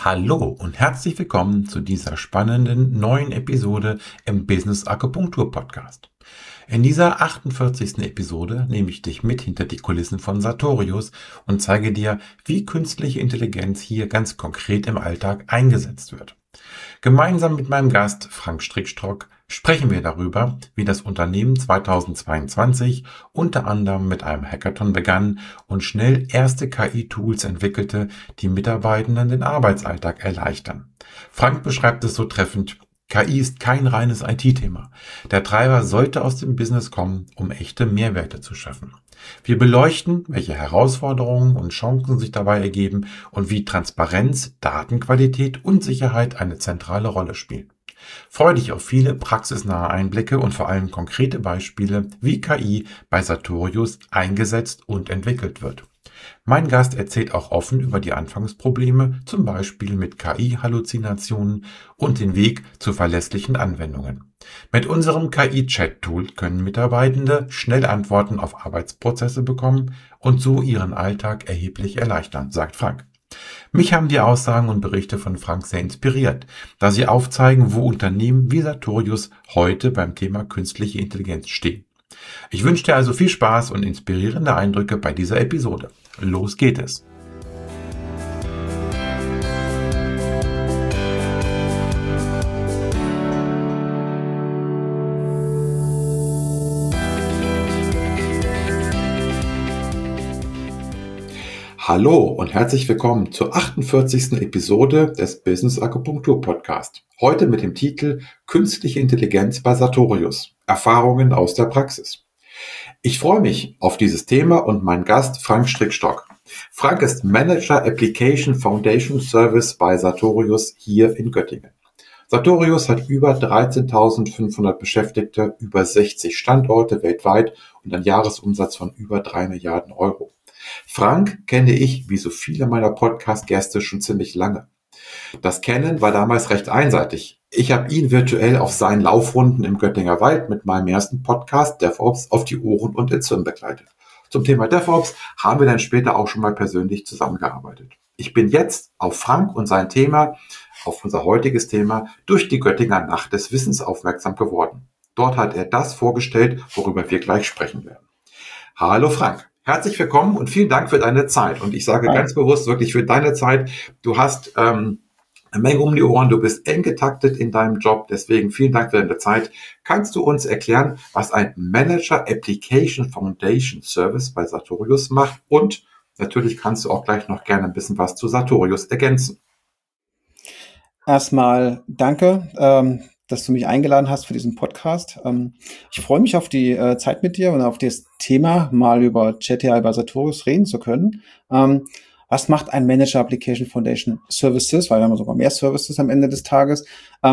Hallo und herzlich willkommen zu dieser spannenden neuen Episode im Business Akupunktur Podcast. In dieser 48. Episode nehme ich dich mit hinter die Kulissen von Sartorius und zeige dir, wie künstliche Intelligenz hier ganz konkret im Alltag eingesetzt wird. Gemeinsam mit meinem Gast Frank Strickstrock sprechen wir darüber, wie das Unternehmen 2022 unter anderem mit einem Hackathon begann und schnell erste KI-Tools entwickelte, die Mitarbeitenden den Arbeitsalltag erleichtern. Frank beschreibt es so treffend: KI ist kein reines IT-Thema. Der Treiber sollte aus dem Business kommen, um echte Mehrwerte zu schaffen. Wir beleuchten, welche Herausforderungen und Chancen sich dabei ergeben und wie Transparenz, Datenqualität und Sicherheit eine zentrale Rolle spielen. Freue dich auf viele praxisnahe Einblicke und vor allem konkrete Beispiele, wie KI bei Sartorius eingesetzt und entwickelt wird. Mein Gast erzählt auch offen über die Anfangsprobleme, zum Beispiel mit KI-Halluzinationen und den Weg zu verlässlichen Anwendungen. Mit unserem KI-Chat-Tool können Mitarbeitende schnell Antworten auf Arbeitsprozesse bekommen und so ihren Alltag erheblich erleichtern, sagt Frank. Mich haben die Aussagen und Berichte von Frank sehr inspiriert, da sie aufzeigen, wo Unternehmen wie Sartorius heute beim Thema künstliche Intelligenz stehen. Ich wünsche dir also viel Spaß und inspirierende Eindrücke bei dieser Episode. Los geht es! Hallo und herzlich willkommen zur 48. Episode des Business Akupunktur Podcast. Heute mit dem Titel Künstliche Intelligenz bei Sartorius. Erfahrungen aus der Praxis. Ich freue mich auf dieses Thema und meinen Gast Frank Strickstrock. Frank ist Manager Application Foundation Service bei Sartorius hier in Göttingen. Sartorius hat über 13.500 Beschäftigte, über 60 Standorte weltweit und einen Jahresumsatz von über 3 Milliarden Euro. Frank kenne ich, wie so viele meiner Podcast-Gäste, schon ziemlich lange. Das Kennen war damals recht einseitig. Ich habe ihn virtuell auf seinen Laufrunden im Göttinger Wald mit meinem ersten Podcast DevOps auf die Ohren und ins Hirn begleitet. Zum Thema DevOps haben wir dann später auch schon mal persönlich zusammengearbeitet. Ich bin jetzt auf Frank und sein Thema, auf unser heutiges Thema, durch die Göttinger Nacht des Wissens aufmerksam geworden. Dort hat er das vorgestellt, worüber wir gleich sprechen werden. Hallo Frank. Herzlich willkommen und vielen Dank für deine Zeit. Und ich sage ganz bewusst wirklich für deine Zeit. Du hast eine Menge um die Ohren, du bist eng getaktet in deinem Job. Deswegen vielen Dank für deine Zeit. Kannst du uns erklären, was ein Manager Application Foundation Service bei Sartorius macht? Und natürlich kannst du auch gleich noch gerne ein bisschen was zu Sartorius ergänzen. Erstmal danke, dass du mich eingeladen hast für diesen Podcast. Ich freue mich auf die Zeit mit dir und auf das Thema, mal über Chat.ai bei Sartorius reden zu können. Was macht ein Manager Application Foundation Services? Weil wir haben sogar mehr Services am Ende des Tages.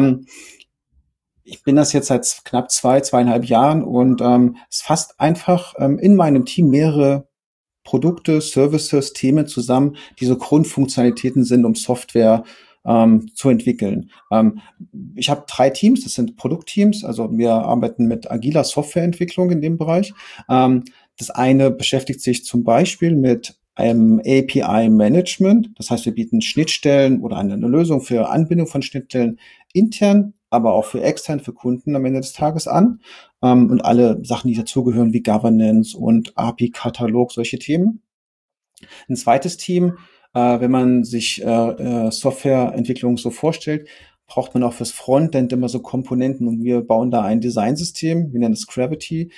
Ich bin das jetzt seit knapp 2,5 Jahren und es fasst einfach in meinem Team mehrere Produkte, Services, Themen zusammen, die so Grundfunktionalitäten sind, um Software zu entwickeln. Ich habe 3 Teams, das sind Produktteams, also wir arbeiten mit agiler Softwareentwicklung in dem Bereich. Das eine beschäftigt sich zum Beispiel mit einem API-Management, das heißt, wir bieten Schnittstellen oder eine Lösung für Anbindung von Schnittstellen intern, aber auch für extern, für Kunden am Ende des Tages an und alle Sachen, die dazugehören, wie Governance und API-Katalog, solche Themen. Ein zweites Team, wenn man sich Softwareentwicklung so vorstellt, braucht man auch fürs Frontend immer so Komponenten und wir bauen da ein Designsystem, wir nennen es Gravity,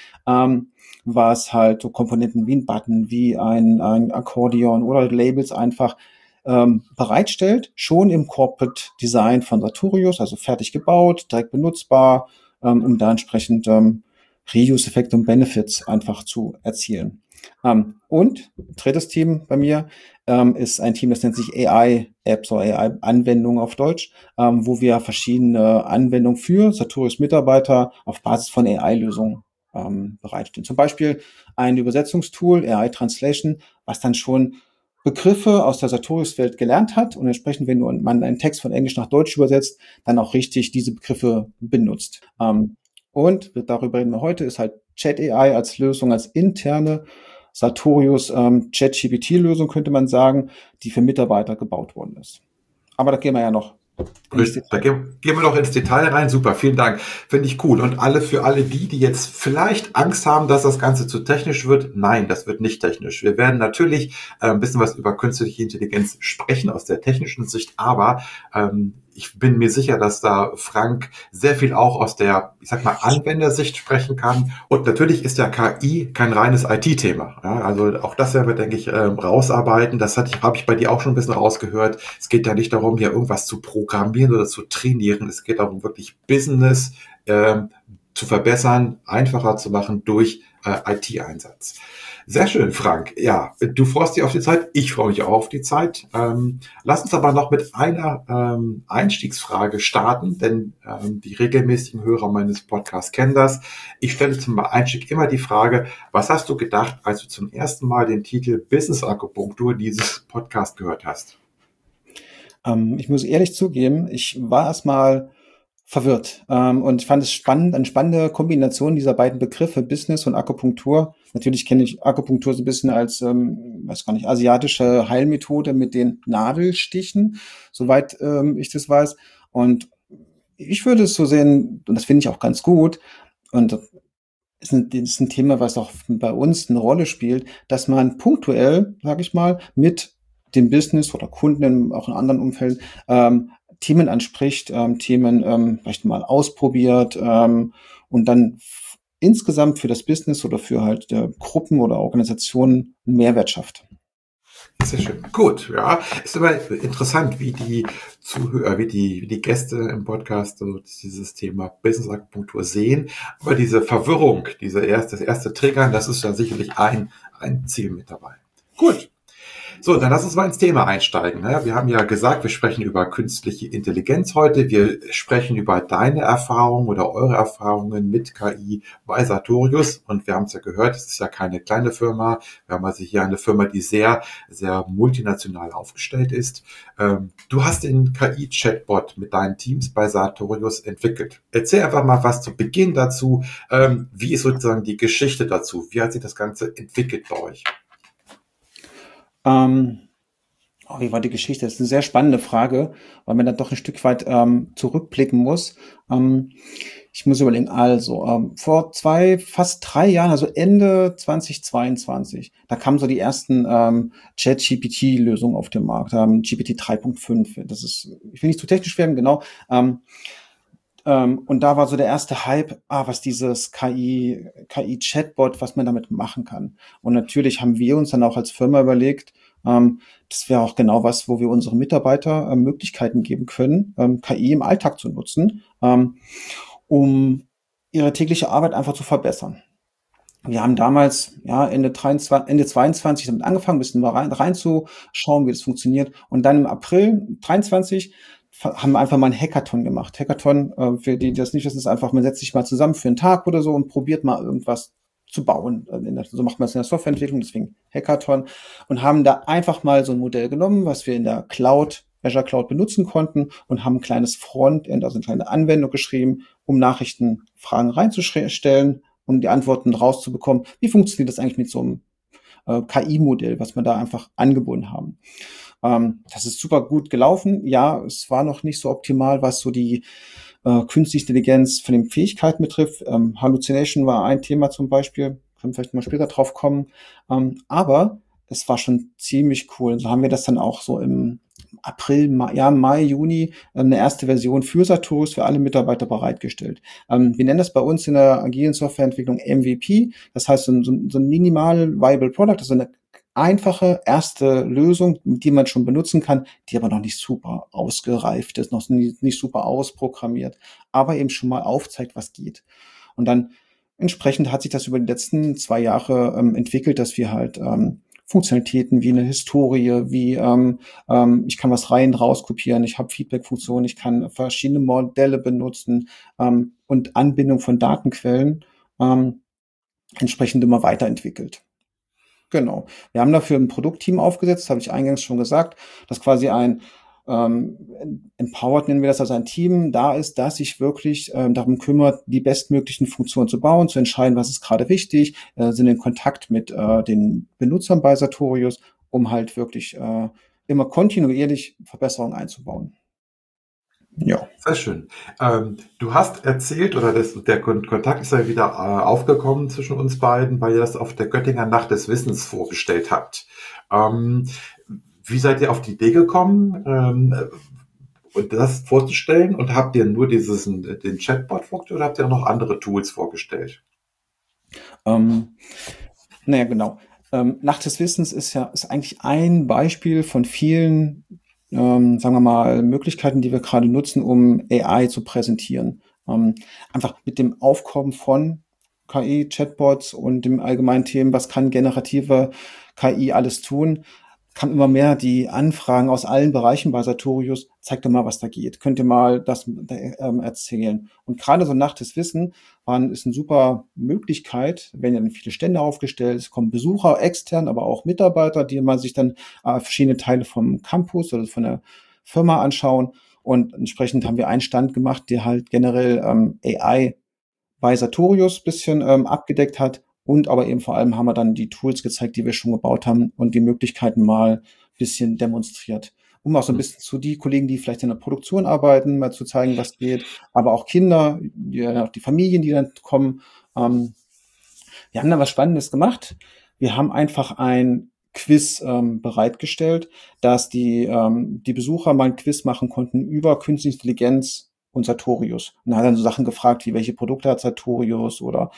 was halt so Komponenten wie ein Button, wie ein Akkordeon oder Labels einfach bereitstellt, schon im Corporate Design von Sartorius, also fertig gebaut, direkt benutzbar, um da entsprechend Reuse-Effekte und Benefits einfach zu erzielen. Und drittes Team bei mir ist ein Team, das nennt sich AI-Apps oder AI-Anwendungen auf Deutsch, wo wir verschiedene Anwendungen für Sartorius-Mitarbeiter auf Basis von AI-Lösungen bereitstellen. Zum Beispiel ein Übersetzungstool, AI Translation, was dann schon Begriffe aus der Sartorius-Welt gelernt hat und entsprechend, wenn man einen Text von Englisch nach Deutsch übersetzt, dann auch richtig diese Begriffe benutzt. Und darüber reden wir heute, ist halt Chat.ai als Lösung, als interne Sartorius ChatGPT-Lösung, könnte man sagen, die für Mitarbeiter gebaut worden ist. Aber da gehen wir ja noch ins Da Detail. gehen wir noch ins Detail rein. Super, vielen Dank. Finde ich cool. Und für alle die jetzt vielleicht Angst haben, dass das Ganze zu technisch wird, nein, das wird nicht technisch. Wir werden natürlich ein bisschen was über künstliche Intelligenz sprechen aus der technischen Sicht, aber ich bin mir sicher, dass da Frank sehr viel auch aus der, ich sag mal, Anwendersicht sprechen kann. Und natürlich ist ja KI kein reines IT-Thema. Ja, also auch das werden wir, denke ich, rausarbeiten. Habe ich bei dir auch schon ein bisschen rausgehört. Es geht ja nicht darum, hier irgendwas zu programmieren oder zu trainieren. Es geht darum, wirklich Business zu verbessern, einfacher zu machen durch IT-Einsatz. Sehr schön, Frank. Ja, du freust dich auf die Zeit. Ich freue mich auch auf die Zeit. Lass uns aber noch mit einer Einstiegsfrage starten, denn die regelmäßigen Hörer meines Podcasts kennen das. Ich stelle zum Einstieg immer die Frage, was hast du gedacht, als du zum ersten Mal den Titel Business Akupunktur dieses Podcast gehört hast? Ich muss ehrlich zugeben, ich war erstmal verwirrt. Und ich fand es spannend, eine spannende Kombination dieser beiden Begriffe, Business und Akupunktur. Natürlich kenne ich Akupunktur so ein bisschen als, weiß gar nicht, asiatische Heilmethode mit den Nadelstichen, soweit ich das weiß. Und ich würde es so sehen, und das finde ich auch ganz gut, und ist ein Thema, was auch bei uns eine Rolle spielt, dass man punktuell, sage ich mal, mit dem Business oder Kunden, auch in anderen Umfällen, Themen anspricht, Themen vielleicht mal ausprobiert und dann insgesamt für das Business oder für halt Gruppen oder Organisationen einen Mehrwert schafft. Sehr schön. Gut, ja. Ist immer interessant, wie die Zuhörer, wie die Gäste im Podcast so dieses Thema Business Akupunktur sehen. Aber diese Verwirrung, das erste Triggern, das ist ja sicherlich ein Ziel mit dabei. Gut. So, dann lass uns mal ins Thema einsteigen. Wir haben ja gesagt, wir sprechen über künstliche Intelligenz heute. Wir sprechen über deine Erfahrungen oder eure Erfahrungen mit KI bei Sartorius. Und wir haben es ja gehört, es ist ja keine kleine Firma. Wir haben also hier eine Firma, die sehr, sehr multinational aufgestellt ist. Du hast den KI-Chatbot mit deinen Teams bei Sartorius entwickelt. Erzähl einfach mal was zu Beginn dazu. Wie ist sozusagen die Geschichte dazu? Wie hat sich das Ganze entwickelt bei euch? Wie war die Geschichte? Das ist eine sehr spannende Frage, weil man dann doch ein Stück weit zurückblicken muss. Ich muss überlegen, also vor fast 3 Jahren, also Ende 2022, da kamen so die ersten Chat-GPT-Lösungen auf den Markt, GPT 3.5. Das ist, ich will nicht zu technisch werden, genau. Und da war so der erste Hype, was dieses KI-Chatbot, was man damit machen kann. Und natürlich haben wir uns dann auch als Firma überlegt, das wäre auch genau was, wo wir unseren Mitarbeiter Möglichkeiten geben können, KI im Alltag zu nutzen, um ihre tägliche Arbeit einfach zu verbessern. Wir haben damals, ja, Ende 22 damit angefangen, ein bisschen mal reinzuschauen, wie das funktioniert. Und dann im April 23 haben wir einfach mal einen Hackathon gemacht. Hackathon, für die das nicht wissen, ist einfach, man setzt sich mal zusammen für einen Tag oder so und probiert mal irgendwas zu bauen. So macht man es in der Softwareentwicklung, deswegen Hackathon. Und haben da einfach mal so ein Modell genommen, was wir in der Cloud, Azure Cloud benutzen konnten und haben ein kleines Frontend, also eine kleine Anwendung geschrieben, um Nachrichtenfragen reinzustellen, um die Antworten rauszubekommen. Wie funktioniert das eigentlich mit so einem KI-Modell, was wir da einfach angebunden haben? Das ist super gut gelaufen. Ja, es war noch nicht so optimal, was so die künstliche Intelligenz von den Fähigkeiten betrifft. Hallucination war ein Thema zum Beispiel. Können wir vielleicht mal später drauf kommen. Aber es war schon ziemlich cool. So haben wir das dann auch so im April, Mai, Juni eine erste Version für Sartorius für alle Mitarbeiter bereitgestellt. Wir nennen das bei uns in der agilen Softwareentwicklung MVP. Das heißt, so ein minimal viable Product, also eine einfache erste Lösung, die man schon benutzen kann, die aber noch nicht super ausgereift ist, noch nicht super ausprogrammiert, aber eben schon mal aufzeigt, was geht. Und dann entsprechend hat sich das über die letzten 2 Jahre entwickelt, dass wir halt Funktionalitäten wie eine Historie, wie ich kann was rein, raus kopieren, ich habe Feedback-Funktionen, ich kann verschiedene Modelle benutzen und Anbindung von Datenquellen entsprechend immer weiterentwickelt. Genau. Wir haben dafür ein Produktteam aufgesetzt, habe ich eingangs schon gesagt, das quasi ein Empowered nennen wir das, also ein Team da ist, das sich wirklich darum kümmert, die bestmöglichen Funktionen zu bauen, zu entscheiden, was ist gerade wichtig, sind in Kontakt mit den Benutzern bei Sartorius, um halt wirklich immer kontinuierlich Verbesserungen einzubauen. Ja. Sehr schön. Du hast erzählt, oder der Kontakt ist ja wieder aufgekommen zwischen uns beiden, weil ihr das auf der Göttinger Nacht des Wissens vorgestellt habt. Ähm, Wie seid ihr auf die Idee gekommen, und das vorzustellen? Und habt ihr nur den Chatbot vorgestellt oder habt ihr auch noch andere Tools vorgestellt? Ähm, naja, genau. Nacht des Wissens ist eigentlich ein Beispiel von vielen, sagen wir mal, Möglichkeiten, die wir gerade nutzen, um AI zu präsentieren. Einfach mit dem Aufkommen von KI, Chatbots und dem allgemeinen Themen, was kann generative KI alles tun, kamen immer mehr die Anfragen aus allen Bereichen bei Sartorius. Zeigt doch mal, was da geht. Könnt ihr mal das erzählen? Und gerade so Nacht des Wissen ist eine super Möglichkeit, wenn ja dann viele Stände aufgestellt, es kommen Besucher extern, aber auch Mitarbeiter, die mal sich dann verschiedene Teile vom Campus oder von der Firma anschauen. Und entsprechend haben wir einen Stand gemacht, der halt generell AI bei Sartorius bisschen abgedeckt hat. Und aber eben vor allem haben wir dann die Tools gezeigt, die wir schon gebaut haben und die Möglichkeiten mal bisschen demonstriert. Um auch so ein bisschen zu die Kollegen, die vielleicht in der Produktion arbeiten, mal zu zeigen, was geht, aber auch Kinder, die Familien, die dann kommen. Wir haben da was Spannendes gemacht. Wir haben einfach ein Quiz bereitgestellt, dass die Besucher mal ein Quiz machen konnten über Künstliche Intelligenz und Sartorius. Und er hat dann so Sachen gefragt, wie welche Produkte hat Sartorius oder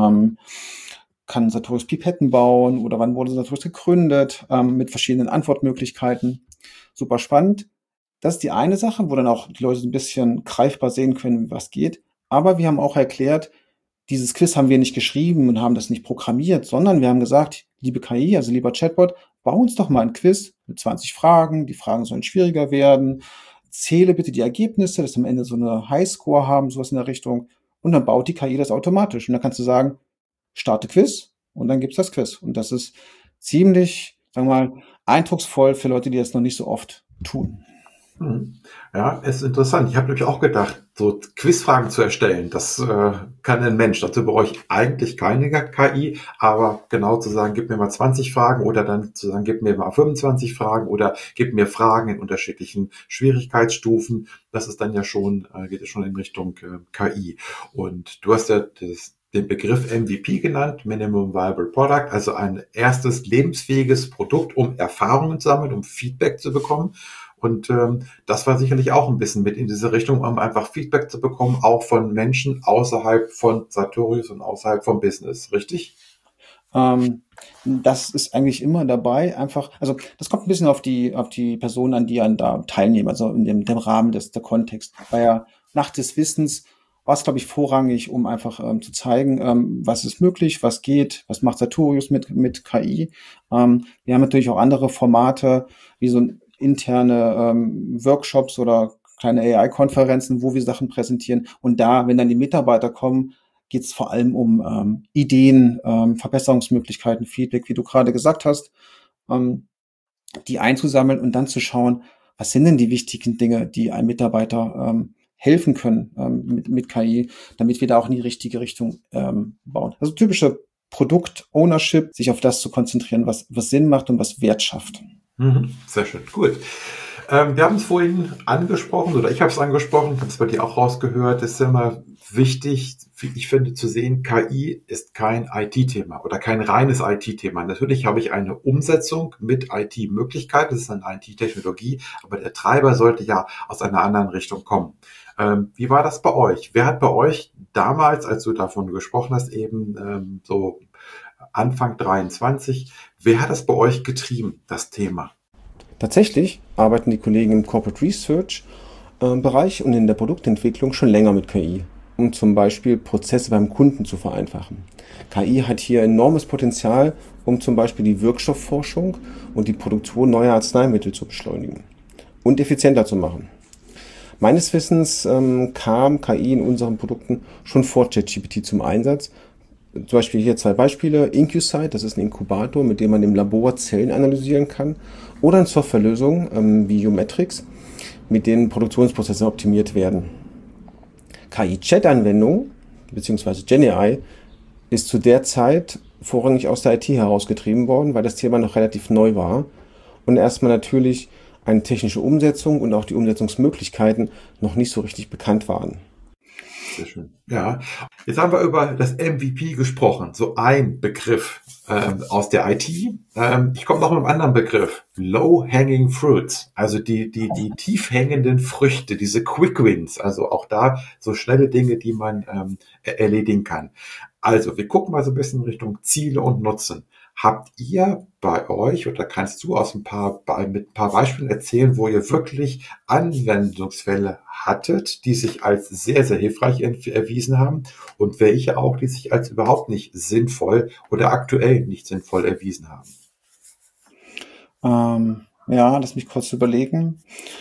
kann Sartorius Pipetten bauen oder wann wurde Sartorius gegründet, mit verschiedenen Antwortmöglichkeiten. Super spannend. Das ist die eine Sache, wo dann auch die Leute so ein bisschen greifbar sehen können, was geht. Aber wir haben auch erklärt, dieses Quiz haben wir nicht geschrieben und haben das nicht programmiert, sondern wir haben gesagt, liebe KI, also lieber Chatbot, bau uns doch mal ein Quiz mit 20 Fragen. Die Fragen sollen schwieriger werden. Zähle bitte die Ergebnisse, dass wir am Ende so eine Highscore haben, sowas in der Richtung. Und dann baut die KI das automatisch. Und dann kannst du sagen, starte Quiz und dann gibt's das Quiz. Und das ist ziemlich, sagen wir mal, eindrucksvoll für Leute, die das noch nicht so oft tun. Hm. Ja, ist interessant. Ich habe nämlich auch gedacht, so Quizfragen zu erstellen, das kann ein Mensch. Dazu brauche ich eigentlich keine KI, aber genau zu sagen, gib mir mal 20 Fragen oder dann zu sagen, gib mir mal 25 Fragen oder gib mir Fragen in unterschiedlichen Schwierigkeitsstufen, das ist dann ja schon, geht ja schon in Richtung KI. Und du hast ja den Begriff MVP genannt, Minimum Viable Product, also ein erstes lebensfähiges Produkt, um Erfahrungen zu sammeln, um Feedback zu bekommen. Und das war sicherlich auch ein bisschen mit in diese Richtung, um einfach Feedback zu bekommen, auch von Menschen außerhalb von Sartorius und außerhalb vom Business, richtig? Das ist eigentlich immer dabei, einfach, also das kommt ein bisschen auf die Person an, die an da teilnehmen, also in dem Rahmen der Kontext. Bei der Nacht des Wissens war es, glaube ich, vorrangig, um einfach zu zeigen, was ist möglich, was geht, was macht Sartorius mit KI. Wir haben natürlich auch andere Formate, wie so interne Workshops oder kleine AI-Konferenzen, wo wir Sachen präsentieren. Und da, wenn dann die Mitarbeiter kommen, geht es vor allem um Ideen, Verbesserungsmöglichkeiten, Feedback, wie du gerade gesagt hast, die einzusammeln und dann zu schauen, was sind denn die wichtigen Dinge, die einem Mitarbeiter helfen können mit KI, damit wir da auch in die richtige Richtung bauen. Also typische Produkt-Ownership, sich auf das zu konzentrieren, was Sinn macht und was Wert schafft. Sehr schön, gut. Wir haben es vorhin angesprochen, oder ich habe es angesprochen, habe es bei dir auch rausgehört, es ist immer wichtig, wie ich finde, zu sehen, KI ist kein IT-Thema oder kein reines IT-Thema. Natürlich habe ich eine Umsetzung mit IT-Möglichkeiten, das ist eine IT-Technologie, aber der Treiber sollte ja aus einer anderen Richtung kommen. Wie war das bei euch? Wer hat bei euch damals, als du davon gesprochen hast, eben so Anfang 23, wer hat das bei euch getrieben, das Thema? Tatsächlich arbeiten die Kollegen im Corporate Research Bereich und in der Produktentwicklung schon länger mit KI, um zum Beispiel Prozesse beim Kunden zu vereinfachen. KI hat hier enormes Potenzial, um zum Beispiel die Wirkstoffforschung und die Produktion neuer Arzneimittel zu beschleunigen und effizienter zu machen. Meines Wissens kam KI in unseren Produkten schon vor ChatGPT zum Einsatz. Zum Beispiel hier 2 Beispiele. IncuSite, das ist ein Inkubator, mit dem man im Labor Zellen analysieren kann. Oder eine Softwarelösung wie Umetrix, mit denen Produktionsprozesse optimiert werden. KI-Chat-Anwendung, beziehungsweise GenAI, ist zu der Zeit vorrangig aus der IT herausgetrieben worden, weil das Thema noch relativ neu war und erstmal natürlich eine technische Umsetzung und auch die Umsetzungsmöglichkeiten noch nicht so richtig bekannt waren. Sehr schön. Ja, jetzt haben wir über das MVP gesprochen, so ein Begriff aus der IT. Ich komme noch mit einem anderen Begriff, Low-Hanging Fruits, also die tief hängenden Früchte, diese Quick Wins, also auch da so schnelle Dinge, die man erledigen kann. Also wir gucken mal so ein bisschen Richtung Ziele und Nutzen. Habt ihr bei euch, oder kannst du mit ein paar Beispielen erzählen, wo ihr wirklich Anwendungsfälle hattet, die sich als sehr, sehr hilfreich erwiesen haben und welche auch, die sich als überhaupt nicht sinnvoll oder aktuell nicht sinnvoll erwiesen haben? Ja, lass mich kurz überlegen.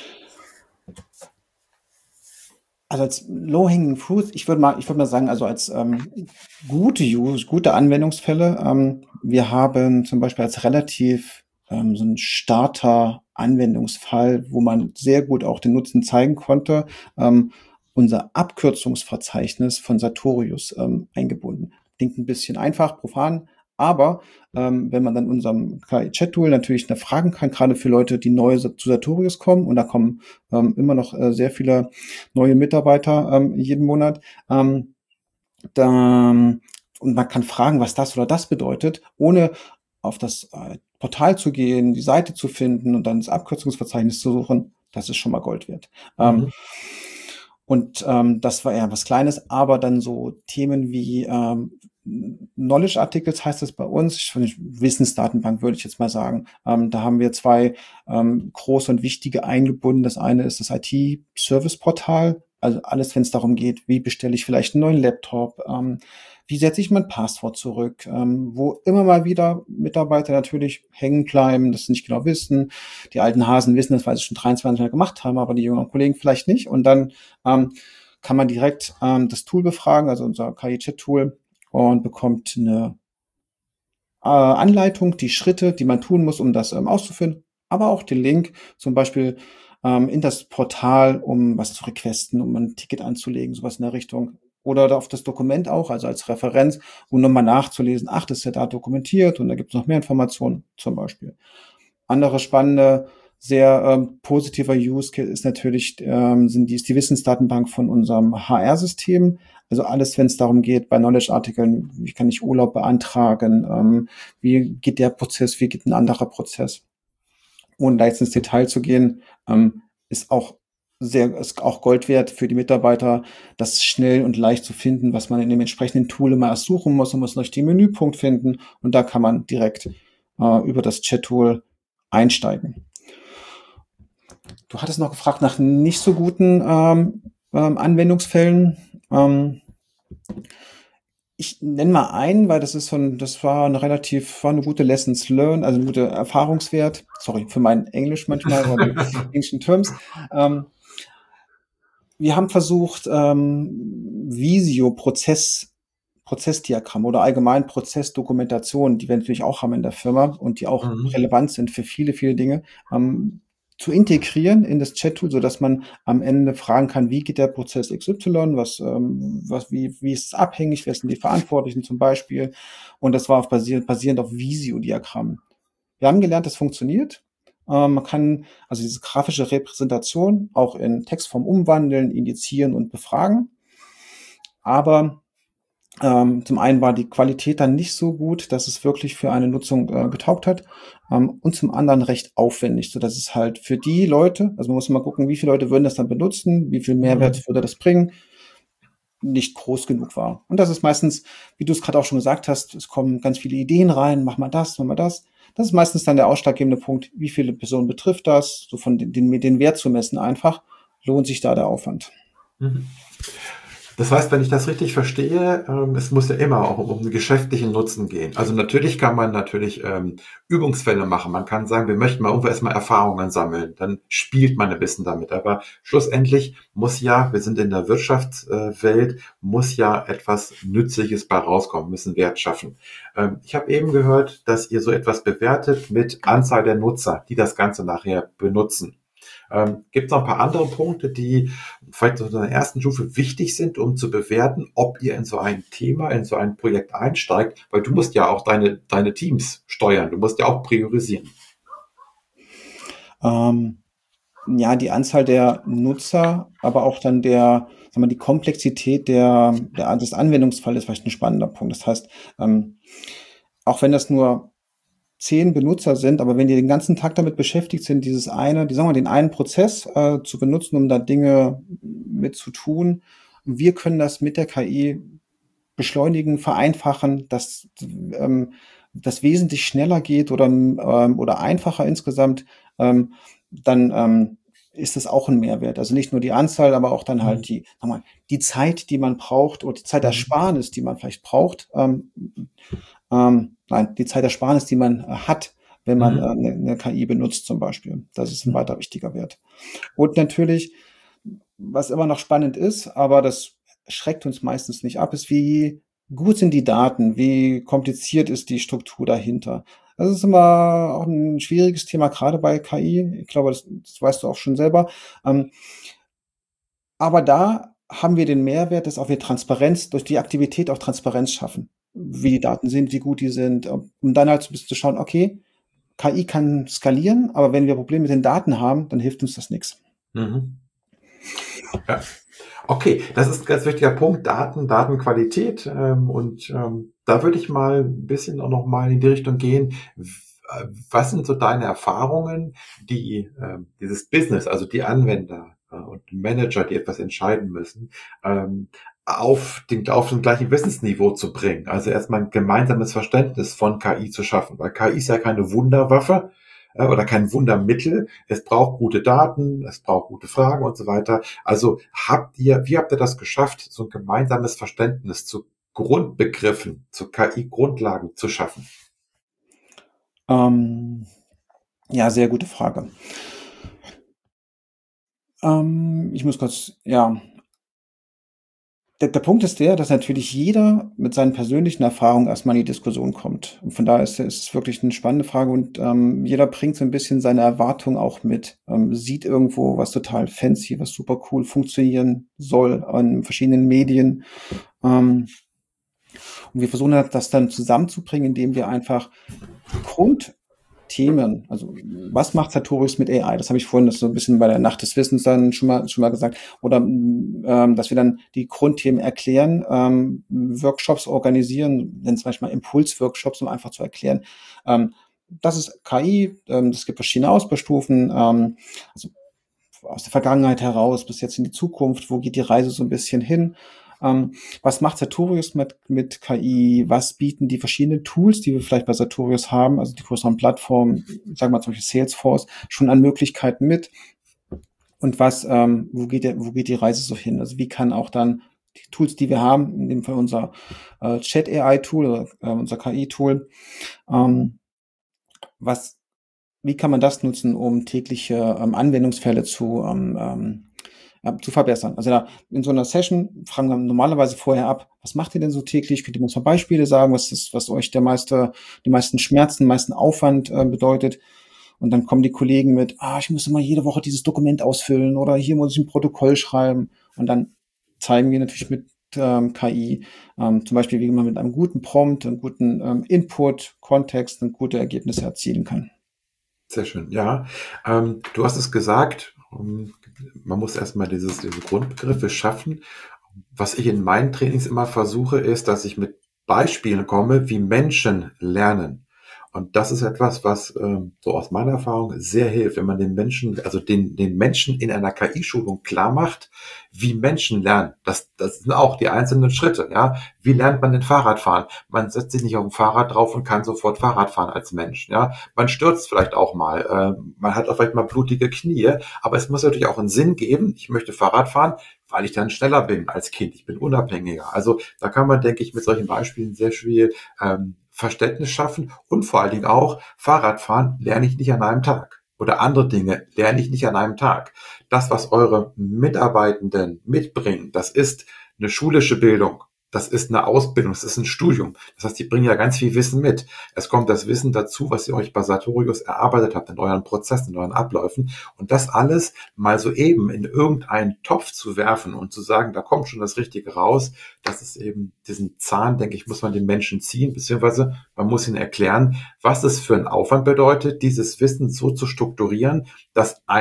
Also als Low-Hanging Fruit, ich würde mal sagen, also als gute Anwendungsfälle. Wir haben zum Beispiel als relativ so ein Starter-Anwendungsfall, wo man sehr gut auch den Nutzen zeigen konnte, unser Abkürzungsverzeichnis von Sartorius eingebunden. Klingt ein bisschen einfach, profan, aber wenn man dann unserem KI-Chat-Tool natürlich fragen kann, gerade für Leute, die neu zu Sartorius kommen, und da kommen immer noch sehr viele neue Mitarbeiter jeden Monat. Da, und man kann fragen, was das oder das bedeutet, ohne auf das Portal zu gehen, die Seite zu finden und dann das Abkürzungsverzeichnis zu suchen. Das ist schon mal Gold wert. Mhm. Und das war eher was Kleines, aber dann so Themen wie Knowledge Articles heißt es bei uns, Wissensdatenbank würde ich jetzt mal sagen. Da haben wir zwei große und wichtige eingebunden. Das eine ist das IT-Service-Portal, also alles, wenn es darum geht, wie bestelle ich vielleicht einen neuen Laptop, wie setze ich mein Passwort zurück, wo immer mal wieder Mitarbeiter natürlich hängen bleiben, das nicht genau wissen. Die alten Hasen wissen das, weil sie schon 23 Jahre gemacht haben, aber die jüngeren Kollegen vielleicht nicht. Und dann kann man direkt das Tool befragen, also unser KI-Chat-Tool, und bekommt eine Anleitung, die Schritte, die man tun muss, um das auszuführen, aber auch den Link zum Beispiel in das Portal, um was zu requesten, um ein Ticket anzulegen, sowas in der Richtung. Oder auf das Dokument auch, also als Referenz, um nochmal nachzulesen, ach, das ist ja da dokumentiert und da gibt es noch mehr Informationen zum Beispiel. Andere spannende, sehr positiver Use Case ist natürlich ist die Wissensdatenbank von unserem HR-System. Also alles, wenn es darum geht, bei Knowledge-Artikeln, wie kann ich Urlaub beantragen, wie geht der Prozess, wie geht ein anderer Prozess. Ohne da jetzt ins Detail zu gehen, ist auch Gold wert für die Mitarbeiter, das schnell und leicht zu finden, was man in dem entsprechenden Tool immer erst suchen muss. Man muss noch den Menüpunkt finden und da kann man direkt über das Chat-Tool einsteigen. Du hattest noch gefragt nach nicht so guten Anwendungsfällen. Ich nenne mal einen, weil das war eine gute Lessons learned, also ein guter Erfahrungswert. Sorry für mein Englisch manchmal oder die englischen Terms. Wir haben versucht, Visio Prozessdiagramm oder allgemein Prozessdokumentation, die wir natürlich auch haben in der Firma und die auch Mhm. relevant sind für viele, viele Dinge, zu integrieren in das Chat-Tool, so dass man am Ende fragen kann, wie geht der Prozess XY, wie ist es abhängig, wer sind die Verantwortlichen zum Beispiel. Und das war basierend auf Visio-Diagrammen. Wir haben gelernt, das funktioniert. Man kann also diese grafische Repräsentation auch in Textform umwandeln, indizieren und befragen. Aber zum einen war die Qualität dann nicht so gut, dass es wirklich für eine Nutzung getaugt hat. Und zum anderen recht aufwendig, so dass es halt für die Leute, also man muss mal gucken, wie viele Leute würden das dann benutzen, wie viel Mehrwert würde das bringen, nicht groß genug war. Und das ist meistens, wie du es gerade auch schon gesagt hast, es kommen ganz viele Ideen rein, mach mal das, mach mal das. Das ist meistens dann der ausschlaggebende Punkt, wie viele Personen betrifft das, so von den Wert zu messen einfach, lohnt sich da der Aufwand. Mhm. Das heißt, wenn ich das richtig verstehe, es muss ja immer auch um einen geschäftlichen Nutzen gehen. Also natürlich kann man Übungsfälle machen. Man kann sagen, wir möchten mal irgendwo erstmal Erfahrungen sammeln. Dann spielt man ein bisschen damit. Aber schlussendlich wir sind in der Wirtschaftswelt, muss ja etwas Nützliches bei rauskommen, müssen Wert schaffen. Ich habe eben gehört, dass ihr so etwas bewertet mit Anzahl der Nutzer, die das Ganze nachher benutzen. Gibt es noch ein paar andere Punkte, die vielleicht so in der ersten Stufe wichtig sind, um zu bewerten, ob ihr in so ein Thema, in so ein Projekt einsteigt? Weil du musst ja auch deine Teams steuern, du musst ja auch priorisieren. Ja, die Anzahl der Nutzer, aber auch dann sagen wir, die Komplexität des Anwendungsfalls ist vielleicht ein spannender Punkt. Das heißt, auch wenn das nur 10 Benutzer sind, aber wenn die den ganzen Tag damit beschäftigt sind, sagen wir, den einen Prozess zu benutzen, um da Dinge mit zu tun, wir können das mit der KI beschleunigen, vereinfachen, dass das wesentlich schneller geht oder einfacher insgesamt, dann ist es auch ein Mehrwert. Also nicht nur die Anzahl, aber auch dann halt Mhm. die Zeit, die man braucht oder die Mhm. Zeitersparnis, die man vielleicht braucht. Nein, die Zeitersparnis, die man hat, wenn man Mhm. eine KI benutzt zum Beispiel. Das ist ein Mhm. weiter wichtiger Wert. Und natürlich, was immer noch spannend ist, aber das schreckt uns meistens nicht ab, ist, wie gut sind die Daten, wie kompliziert ist die Struktur dahinter. Das ist immer auch ein schwieriges Thema, gerade bei KI. Ich glaube, das weißt du auch schon selber. Ähm, aber da haben wir den Mehrwert, dass auch wir Transparenz, durch die Aktivität auch Transparenz schaffen. Wie die Daten sind, wie gut die sind, um dann halt so ein bisschen zu schauen, okay, KI kann skalieren, aber wenn wir Probleme mit den Daten haben, dann hilft uns das nichts. Mhm. Ja. Okay, das ist ein ganz wichtiger Punkt, Datenqualität. Da würde ich mal ein bisschen auch noch mal in die Richtung gehen. Was sind so deine Erfahrungen, dieses Business, also die Anwender und Manager, die etwas entscheiden müssen, ähm, auf dem gleichen Wissensniveau zu bringen? Also erstmal ein gemeinsames Verständnis von KI zu schaffen, weil KI ist ja keine Wunderwaffe oder kein Wundermittel. Es braucht gute Daten, es braucht gute Fragen und so weiter. Also wie habt ihr das geschafft, so ein gemeinsames Verständnis zu Grundbegriffen, zu KI-Grundlagen zu schaffen? Ähm, ja, sehr gute Frage. Ich muss kurz, ja. Der Punkt ist der, dass natürlich jeder mit seinen persönlichen Erfahrungen erstmal in die Diskussion kommt. Und von daher ist es wirklich eine spannende Frage und jeder bringt so ein bisschen seine Erwartungen auch mit. Sieht irgendwo was total fancy, was super cool funktionieren soll an verschiedenen Medien. Ähm, und wir versuchen halt, das dann zusammenzubringen, indem wir einfach die Grundthemen, also was macht Sartorius mit AI? Das habe ich vorhin das so ein bisschen bei der Nacht des Wissens dann schon mal gesagt. Oder dass wir dann die Grundthemen erklären, Workshops organisieren, nennen es manchmal Impulsworkshops, um einfach zu erklären, das ist KI, es gibt verschiedene Ausbaustufen, also aus der Vergangenheit heraus bis jetzt in die Zukunft, wo geht die Reise so ein bisschen hin? Was macht Sartorius mit KI? Was bieten die verschiedenen Tools, die wir vielleicht bei Sartorius haben, also die größeren Plattformen, sagen wir mal zum Beispiel Salesforce, schon an Möglichkeiten mit? Und wo geht die Reise so hin? Also wie kann auch dann die Tools, die wir haben, in dem Fall unser Chat-AI-Tool oder unser KI-Tool, ähm, was wie kann man das nutzen, um tägliche Anwendungsfälle zu verbessern? Also da in so einer Session fragen wir normalerweise vorher ab, was macht ihr denn so täglich? Könnt ihr mir uns mal Beispiele sagen, was euch die meisten Schmerzen, den meisten Aufwand bedeutet? Und dann kommen die Kollegen mit, ich muss immer jede Woche dieses Dokument ausfüllen oder hier muss ich ein Protokoll schreiben. Und dann zeigen wir natürlich mit KI, zum Beispiel, wie man mit einem guten Prompt, einem guten Input, Kontext, gute Ergebnisse erzielen kann. Sehr schön. Ja, du hast es gesagt, man muss erstmal diese Grundbegriffe schaffen. Was ich in meinen Trainings immer versuche, ist, dass ich mit Beispielen komme, wie Menschen lernen. Und das ist etwas, was so aus meiner Erfahrung sehr hilft, wenn man den Menschen, also den Menschen in einer KI-Schulung klar macht, wie Menschen lernen. Das sind auch die einzelnen Schritte. Ja, wie lernt man den Fahrradfahren? Man setzt sich nicht auf ein Fahrrad drauf und kann sofort Fahrrad fahren als Mensch. Ja, man stürzt vielleicht auch mal, man hat auch vielleicht mal blutige Knie, aber es muss natürlich auch einen Sinn geben. Ich möchte Fahrrad fahren, weil ich dann schneller bin als Kind. Ich bin unabhängiger. Also da kann man, denke ich, mit solchen Beispielen sehr viel Verständnis schaffen und vor allen Dingen auch Fahrradfahren lerne ich nicht an einem Tag. Oder andere Dinge lerne ich nicht an einem Tag. Das, was eure Mitarbeitenden mitbringen, das ist eine schulische Bildung. Das ist eine Ausbildung, das ist ein Studium. Das heißt, die bringen ja ganz viel Wissen mit. Es kommt das Wissen dazu, was ihr euch bei Sartorius erarbeitet habt in euren Prozessen, in euren Abläufen. Und das alles mal so eben in irgendeinen Topf zu werfen und zu sagen, da kommt schon das Richtige raus, das ist eben diesen Zahn, denke ich, muss man den Menschen ziehen, beziehungsweise man muss ihnen erklären, was es für einen Aufwand bedeutet, dieses Wissen so zu strukturieren, dass ein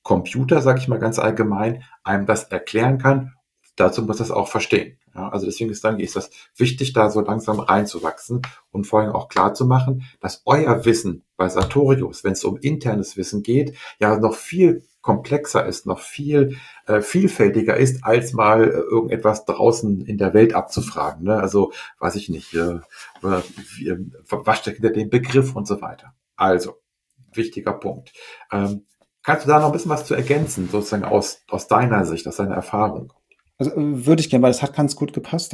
Computer, sage ich mal ganz allgemein, einem das erklären kann. Dazu muss das auch verstehen. Ja, also deswegen ist das wichtig, da so langsam reinzuwachsen und vor allem auch klar zu machen, dass euer Wissen bei Sartorius, wenn es um internes Wissen geht, ja noch viel komplexer ist, noch viel vielfältiger ist, als mal irgendetwas draußen in der Welt abzufragen. Ne? Also weiß ich nicht, was steckt hinter dem Begriff und so weiter. Also, wichtiger Punkt. Kannst du da noch ein bisschen was zu ergänzen, sozusagen aus deiner Sicht, aus deiner Erfahrung? Also würde ich gerne, weil das hat ganz gut gepasst.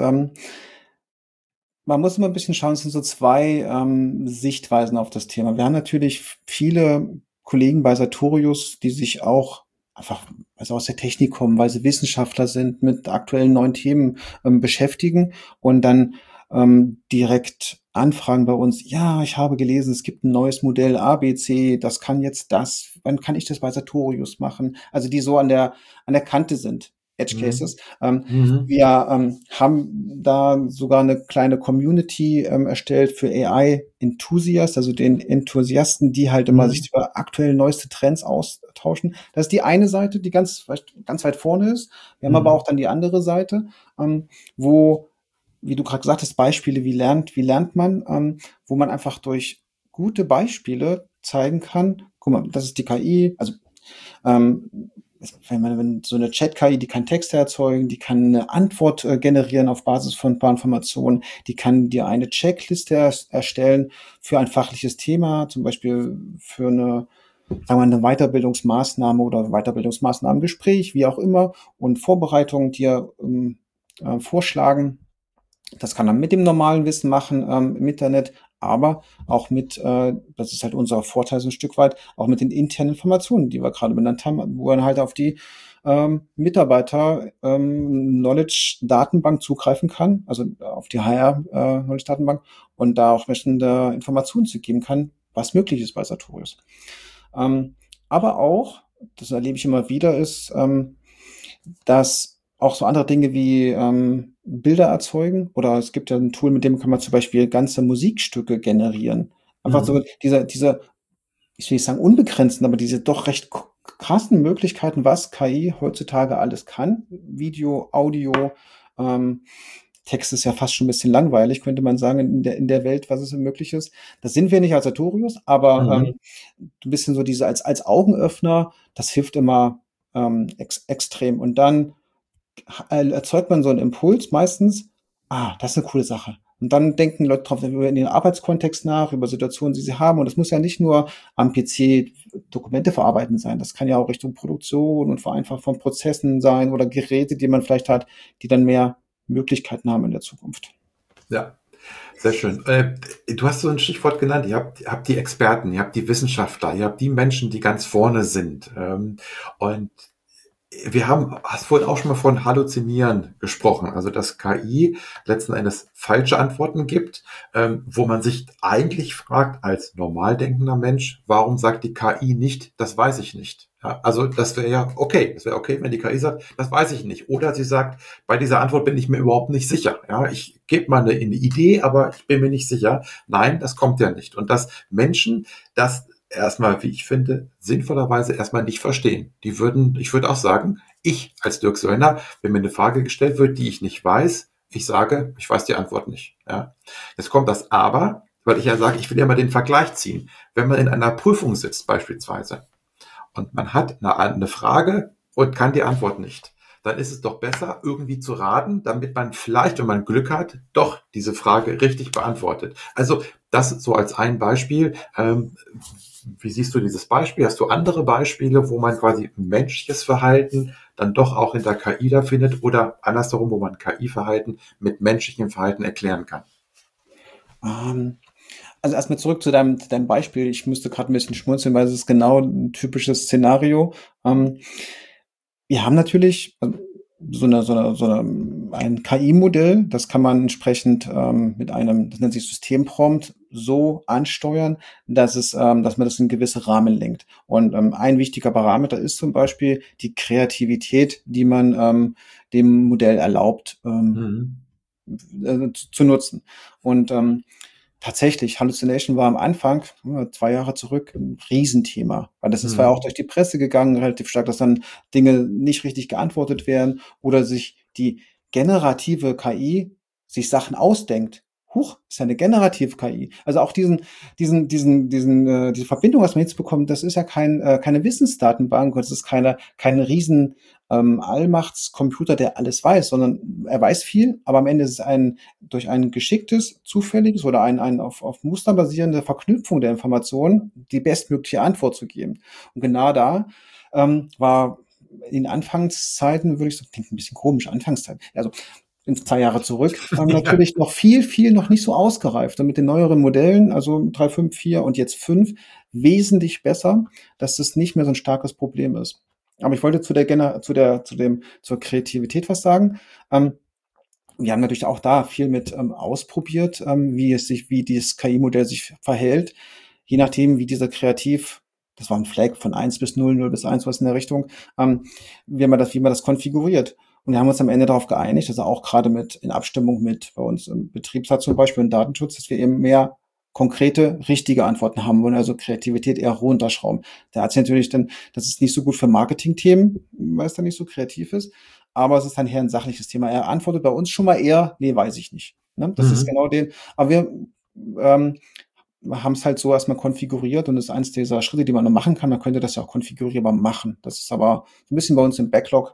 Man muss immer ein bisschen schauen, es sind so zwei Sichtweisen auf das Thema. Wir haben natürlich viele Kollegen bei Sartorius, die sich auch einfach, also aus der Technik kommen, weil sie Wissenschaftler sind, mit aktuellen neuen Themen beschäftigen und dann direkt anfragen bei uns, ja, ich habe gelesen, es gibt ein neues Modell ABC, das kann jetzt das, wann kann ich das bei Sartorius machen? Also die so an der Kante sind, Edge Mhm. Cases. Mhm. Wir haben da sogar eine kleine Community erstellt für AI Enthusiasts, also den Enthusiasten, die halt immer sich Mhm. über aktuell neueste Trends austauschen. Das ist die eine Seite, die vielleicht ganz weit vorne ist. Wir haben aber auch Mhm. dann die andere Seite, wo, wie du gerade gesagt hast, Beispiele, wie lernt man, wo man einfach durch gute Beispiele zeigen kann, guck mal, das ist die KI, also ähm, wenn so eine Chat-KI, die kann Texte erzeugen, die kann eine Antwort generieren auf Basis von ein paar Informationen, die kann dir eine Checkliste erstellen für ein fachliches Thema, zum Beispiel für sagen wir, eine Weiterbildungsmaßnahme oder Weiterbildungsmaßnahmengespräch, wie auch immer, und Vorbereitungen dir vorschlagen. Das kann er mit dem normalen Wissen machen im Internet, aber auch mit, das ist halt unser Vorteil so ein Stück weit, auch mit den internen Informationen, die wir gerade benannt haben, wo er halt auf die Mitarbeiter Knowledge-Datenbank zugreifen kann, also auf die HR Knowledge-Datenbank und da auch entsprechende Informationen zu geben kann, was möglich ist bei Sartorius. Aber auch, das erlebe ich immer wieder, ist, dass auch so andere Dinge wie Bilder erzeugen oder es gibt ja ein Tool, mit dem kann man zum Beispiel ganze Musikstücke generieren. Einfach so Mhm. ich will nicht sagen unbegrenzten, aber diese doch recht krassen Möglichkeiten, was KI heutzutage alles kann. Video, Audio, ähm, Text ist ja fast schon ein bisschen langweilig, könnte man sagen, in der Welt, was es möglich ist. Das sind wir nicht als Sartorius, aber Mhm. ein bisschen so diese als Augenöffner, das hilft immer extrem. Und dann erzeugt man so einen Impuls meistens, das ist eine coole Sache. Und dann denken Leute drauf über in den Arbeitskontext nach, über Situationen, die sie haben. Und das muss ja nicht nur am PC Dokumente verarbeiten sein. Das kann ja auch Richtung Produktion und Vereinfachung von Prozessen sein oder Geräte, die man vielleicht hat, die dann mehr Möglichkeiten haben in der Zukunft. Ja, sehr schön. Du hast so ein Stichwort genannt. Ihr habt die Experten, ihr habt die Wissenschaftler, ihr habt die Menschen, die ganz vorne sind. Und hast vorhin auch schon mal von Halluzinieren gesprochen, also dass KI letzten Endes falsche Antworten gibt, wo man sich eigentlich fragt, als normal denkender Mensch, warum sagt die KI nicht, das weiß ich nicht? Ja, also das wäre okay, wenn die KI sagt, das weiß ich nicht. Oder sie sagt, bei dieser Antwort bin ich mir überhaupt nicht sicher. Ja, ich gebe mal eine Idee, aber ich bin mir nicht sicher. Nein, das kommt ja nicht. Und dass Menschen das erstmal, wie ich finde, sinnvollerweise erstmal nicht verstehen. Ich würde auch sagen, ich als Dirk Söllner, wenn mir eine Frage gestellt wird, die ich nicht weiß, ich sage, ich weiß die Antwort nicht. Ja. Jetzt kommt das Aber, weil ich ja sage, ich will ja mal den Vergleich ziehen. Wenn man in einer Prüfung sitzt beispielsweise und man hat eine Frage und kann die Antwort nicht, dann ist es doch besser, irgendwie zu raten, damit man vielleicht, wenn man Glück hat, doch diese Frage richtig beantwortet. Also das so als ein Beispiel. Wie siehst du dieses Beispiel? Hast du andere Beispiele, wo man quasi menschliches Verhalten dann doch auch in der KI da findet oder andersherum, wo man KI-Verhalten mit menschlichem Verhalten erklären kann? Ähm, also erstmal zurück zu deinem Beispiel. Ich müsste gerade ein bisschen schmunzeln, weil es ist genau ein typisches Szenario. Wir haben natürlich ein KI-Modell, das kann man entsprechend mit einem, das nennt sich Systemprompt, so ansteuern, dass man das in gewisse Rahmen lenkt. Und ein wichtiger Parameter ist zum Beispiel die Kreativität, die man dem Modell erlaubt Mhm. zu nutzen. Und Tatsächlich, Hallucination war am Anfang, 2 Jahre zurück, ein Riesenthema. Weil das ist zwar auch Mhm. durch die Presse gegangen, relativ stark, dass dann Dinge nicht richtig geantwortet werden oder sich die generative KI sich Sachen ausdenkt. Huch, ist ja eine generative KI. Also auch diese Verbindung, was man jetzt bekommt, das ist ja keine Wissensdatenbank, das ist kein riesen Allmachtscomputer, der alles weiß, sondern er weiß viel, aber am Ende ist es durch ein geschicktes, zufälliges oder ein auf Mustern basierende Verknüpfung der Informationen die bestmögliche Antwort zu geben. Und genau da war in Anfangszeiten, würde ich sagen, klingt ein bisschen komisch, Anfangszeiten, also in 2 Jahre zurück, Ja. natürlich noch viel noch nicht so ausgereift. Und mit den neueren Modellen, also 3, 5, 4 und jetzt 5, wesentlich besser, dass das nicht mehr so ein starkes Problem ist. Aber ich wollte zur Kreativität was sagen. Wir haben natürlich auch da viel mit ausprobiert, wie dieses KI-Modell sich verhält, je nachdem, wie dieser das war ein Flag von 1 bis 0, 0 bis 1, was in der Richtung, wie man das konfiguriert. Und wir haben uns am Ende darauf geeinigt, also auch gerade in Abstimmung mit bei uns im Betriebsrat zum Beispiel und Datenschutz, dass wir eben mehr konkrete, richtige Antworten haben wollen, also Kreativität eher runterschrauben. Da hat sich natürlich dann, das ist nicht so gut für Marketingthemen, weil es dann nicht so kreativ ist, aber es ist dann eher ein sachliches Thema. Er antwortet bei uns schon mal eher, nee, weiß ich nicht. Ne? Das ist Mhm. genau aber wir ähm, haben es halt so erstmal konfiguriert und das ist eins dieser Schritte, die man noch machen kann. Man könnte das ja auch konfigurierbar machen. Das ist aber so ein bisschen bei uns im Backlog.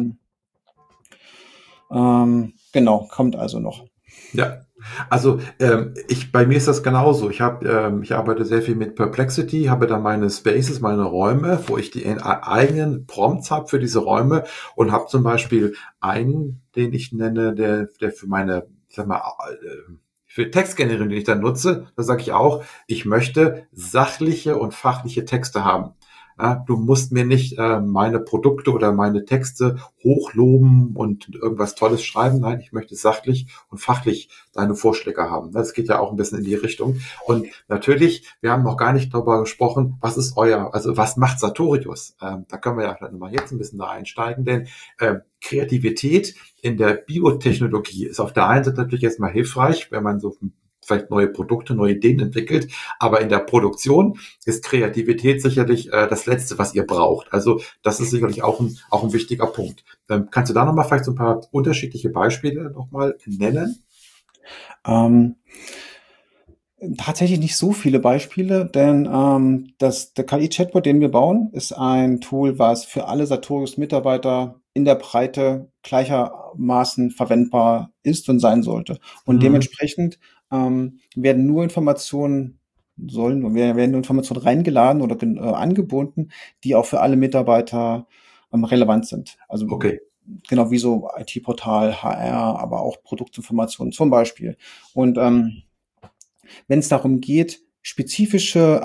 Genau, kommt also noch. Ja, also bei mir ist das genauso. Ich arbeite sehr viel mit Perplexity, habe da meine Spaces, meine Räume, wo ich die eigenen Prompts habe für diese Räume und habe zum Beispiel einen, den ich nenne, der für meine, ich sag mal, für Textgenerierung, den ich dann nutze, da sage ich auch, ich möchte sachliche und fachliche Texte haben. Ja, du musst mir nicht meine Produkte oder meine Texte hochloben und irgendwas Tolles schreiben. Nein, ich möchte sachlich und fachlich deine Vorschläge haben. Das geht ja auch ein bisschen in die Richtung. Und natürlich, wir haben noch gar nicht darüber gesprochen, also was macht Sartorius? Da können wir ja vielleicht mal jetzt ein bisschen da einsteigen, denn Kreativität in der Biotechnologie ist auf der einen Seite natürlich erstmal hilfreich, wenn man so vielleicht neue Produkte, neue Ideen entwickelt. Aber in der Produktion ist Kreativität sicherlich das Letzte, was ihr braucht. Also das ist sicherlich auch ein wichtiger Punkt. Kannst du da nochmal vielleicht so ein paar unterschiedliche Beispiele nochmal nennen? Ähm, Tatsächlich nicht so viele Beispiele, denn der KI-Chatbot, den wir bauen, ist ein Tool, was für alle Sartorius-Mitarbeiter in der Breite gleichermaßen verwendbar ist und sein sollte. Und Mhm. dementsprechend werden nur Informationen werden nur Informationen reingeladen oder angebunden, die auch für alle Mitarbeiter relevant sind. Also Okay. genau wie so IT-Portal, HR, aber auch Produktinformationen zum Beispiel. Und wenn es darum geht, spezifische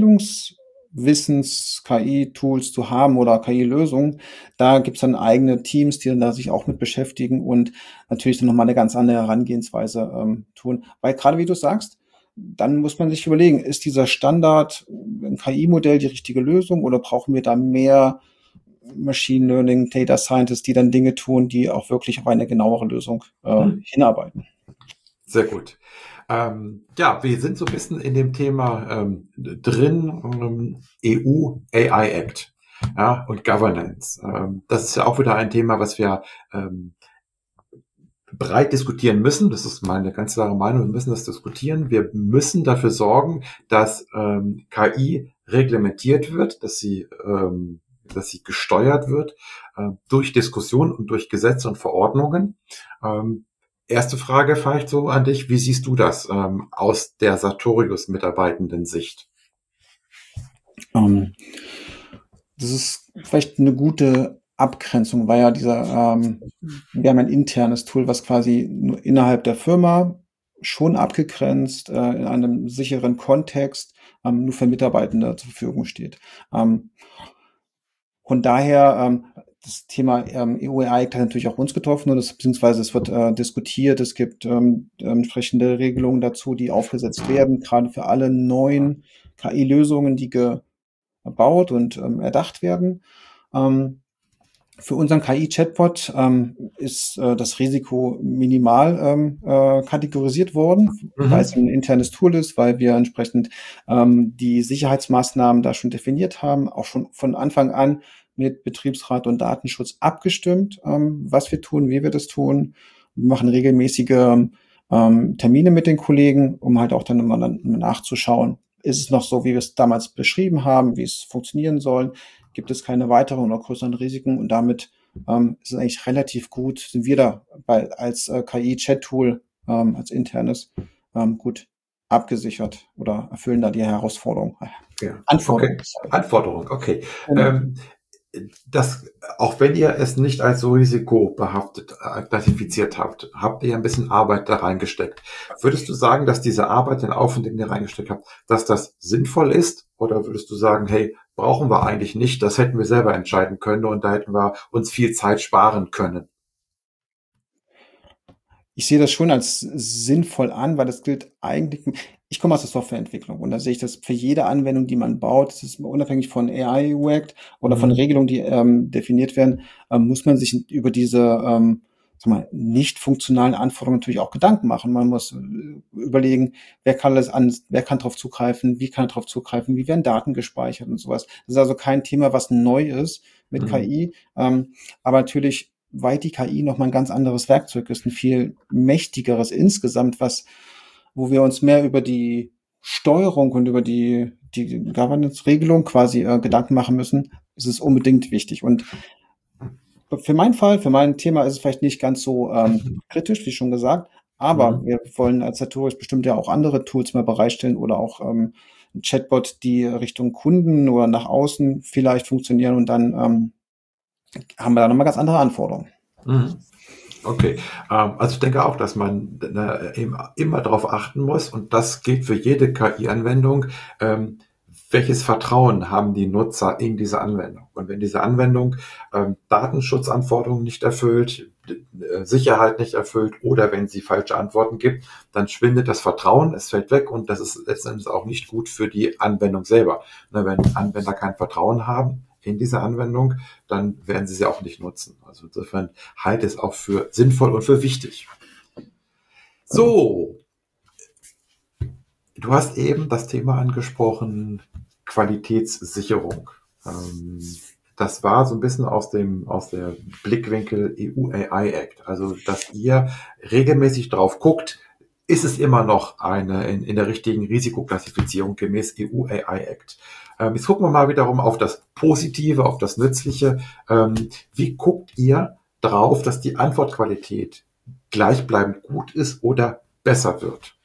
Abteilungswissens-KI-Tools zu haben oder KI-Lösungen, da gibt's dann eigene Teams, die dann da sich auch mit beschäftigen und natürlich dann nochmal eine ganz andere Herangehensweise tun. Weil gerade wie du sagst, dann muss man sich überlegen, ist dieser Standard ein KI-Modell die richtige Lösung oder brauchen wir da mehr Machine Learning, Data Scientists, die dann Dinge tun, die auch wirklich auf eine genauere Lösung Mhm. hinarbeiten? Sehr gut. Ja, wir sind so ein bisschen in dem Thema drin, EU AI Act, ja, und Governance. Das ist ja auch wieder ein Thema, was wir breit diskutieren müssen. Das ist meine ganz klare Meinung. Wir müssen das diskutieren. Wir müssen dafür sorgen, dass KI reglementiert wird, dass sie gesteuert wird durch Diskussion und durch Gesetze und Verordnungen. Erste Frage vielleicht so an dich. Wie siehst du das aus der Sartorius-Mitarbeitenden Sicht? Ähm, Das ist vielleicht eine gute Abgrenzung, weil ja wir haben ein internes Tool, was quasi nur innerhalb der Firma schon abgegrenzt, in einem sicheren Kontext, nur für Mitarbeitende zur Verfügung steht. Von daher, das Thema EU-AI hat natürlich auch uns getroffen und beziehungsweise es wird diskutiert. Es gibt entsprechende Regelungen dazu, die aufgesetzt werden, gerade für alle neuen KI-Lösungen, die gebaut und erdacht werden. Ähm, Für unseren KI-Chatbot ist das Risiko minimal kategorisiert worden, weil es Mhm. ein internes Tool ist, weil wir entsprechend die Sicherheitsmaßnahmen da schon definiert haben, auch schon von Anfang an mit Betriebsrat und Datenschutz abgestimmt, was wir tun, wie wir das tun. Wir machen regelmäßige Termine mit den Kollegen, um halt auch dann immer dann nachzuschauen, ist es noch so, wie wir es damals beschrieben haben, wie es funktionieren soll, gibt es keine weiteren oder größeren Risiken und damit ist es eigentlich relativ gut, sind wir da als KI-Chat-Tool, als internes, gut abgesichert oder erfüllen da die Herausforderung, Ja, Anforderungen, okay. sorry. Anforderung, okay. Genau. Ähm, das, auch wenn ihr es nicht als so risikobehaftet klassifiziert habt, habt ihr ein bisschen Arbeit da reingesteckt. Würdest du sagen, dass diese Arbeit, den Aufwand, den ihr reingesteckt habt, dass das sinnvoll ist? Oder würdest du sagen, hey, brauchen wir eigentlich nicht, das hätten wir selber entscheiden können und da hätten wir uns viel Zeit sparen können? Ich sehe das schon als sinnvoll an, weil das gilt eigentlich. Ich komme aus der Softwareentwicklung und da sehe ich das für jede Anwendung, die man baut, das ist unabhängig von AI UX oder von Mhm. Regelungen, die definiert werden, muss man sich über diese sag mal, nicht funktionalen Anforderungen natürlich auch Gedanken machen. Man muss überlegen, wer kann darauf zugreifen, wie kann er darauf zugreifen, wie werden Daten gespeichert und sowas. Das ist also kein Thema, was neu ist mit Mhm. KI, aber natürlich weil die KI noch mal ein ganz anderes Werkzeug ist, ein viel mächtigeres insgesamt, wo wir uns mehr über die Steuerung und über die Governance-Regelung quasi Gedanken machen müssen, ist es unbedingt wichtig. Und für meinen Fall, für mein Thema ist es vielleicht nicht ganz so kritisch, wie schon gesagt, aber Mhm. wir wollen als Sartorius bestimmt ja auch andere Tools mal bereitstellen oder auch ein Chatbot, die Richtung Kunden oder nach außen vielleicht funktionieren und dann haben wir da nochmal ganz andere Anforderungen. Mhm. Okay, also ich denke auch, dass man eben immer darauf achten muss, und das gilt für jede KI-Anwendung, welches Vertrauen haben die Nutzer in diese Anwendung? Und wenn diese Anwendung Datenschutzanforderungen nicht erfüllt, Sicherheit nicht erfüllt oder wenn sie falsche Antworten gibt, dann schwindet das Vertrauen, es fällt weg und das ist letztendlich auch nicht gut für die Anwendung selber. Wenn Anwender kein Vertrauen haben in diese Anwendung, dann werden sie auch nicht nutzen. Also insofern halte es auch für sinnvoll und für wichtig. Genau. So, du hast eben das Thema angesprochen, Qualitätssicherung. Ähm, Das war so ein bisschen aus der Blickwinkel EU AI Act. Also, dass ihr regelmäßig drauf guckt, ist es immer noch in der richtigen Risikoklassifizierung gemäß EU AI Act. Jetzt gucken wir mal wiederum auf das Positive, auf das Nützliche. Wie guckt ihr drauf, dass die Antwortqualität gleichbleibend gut ist oder besser wird?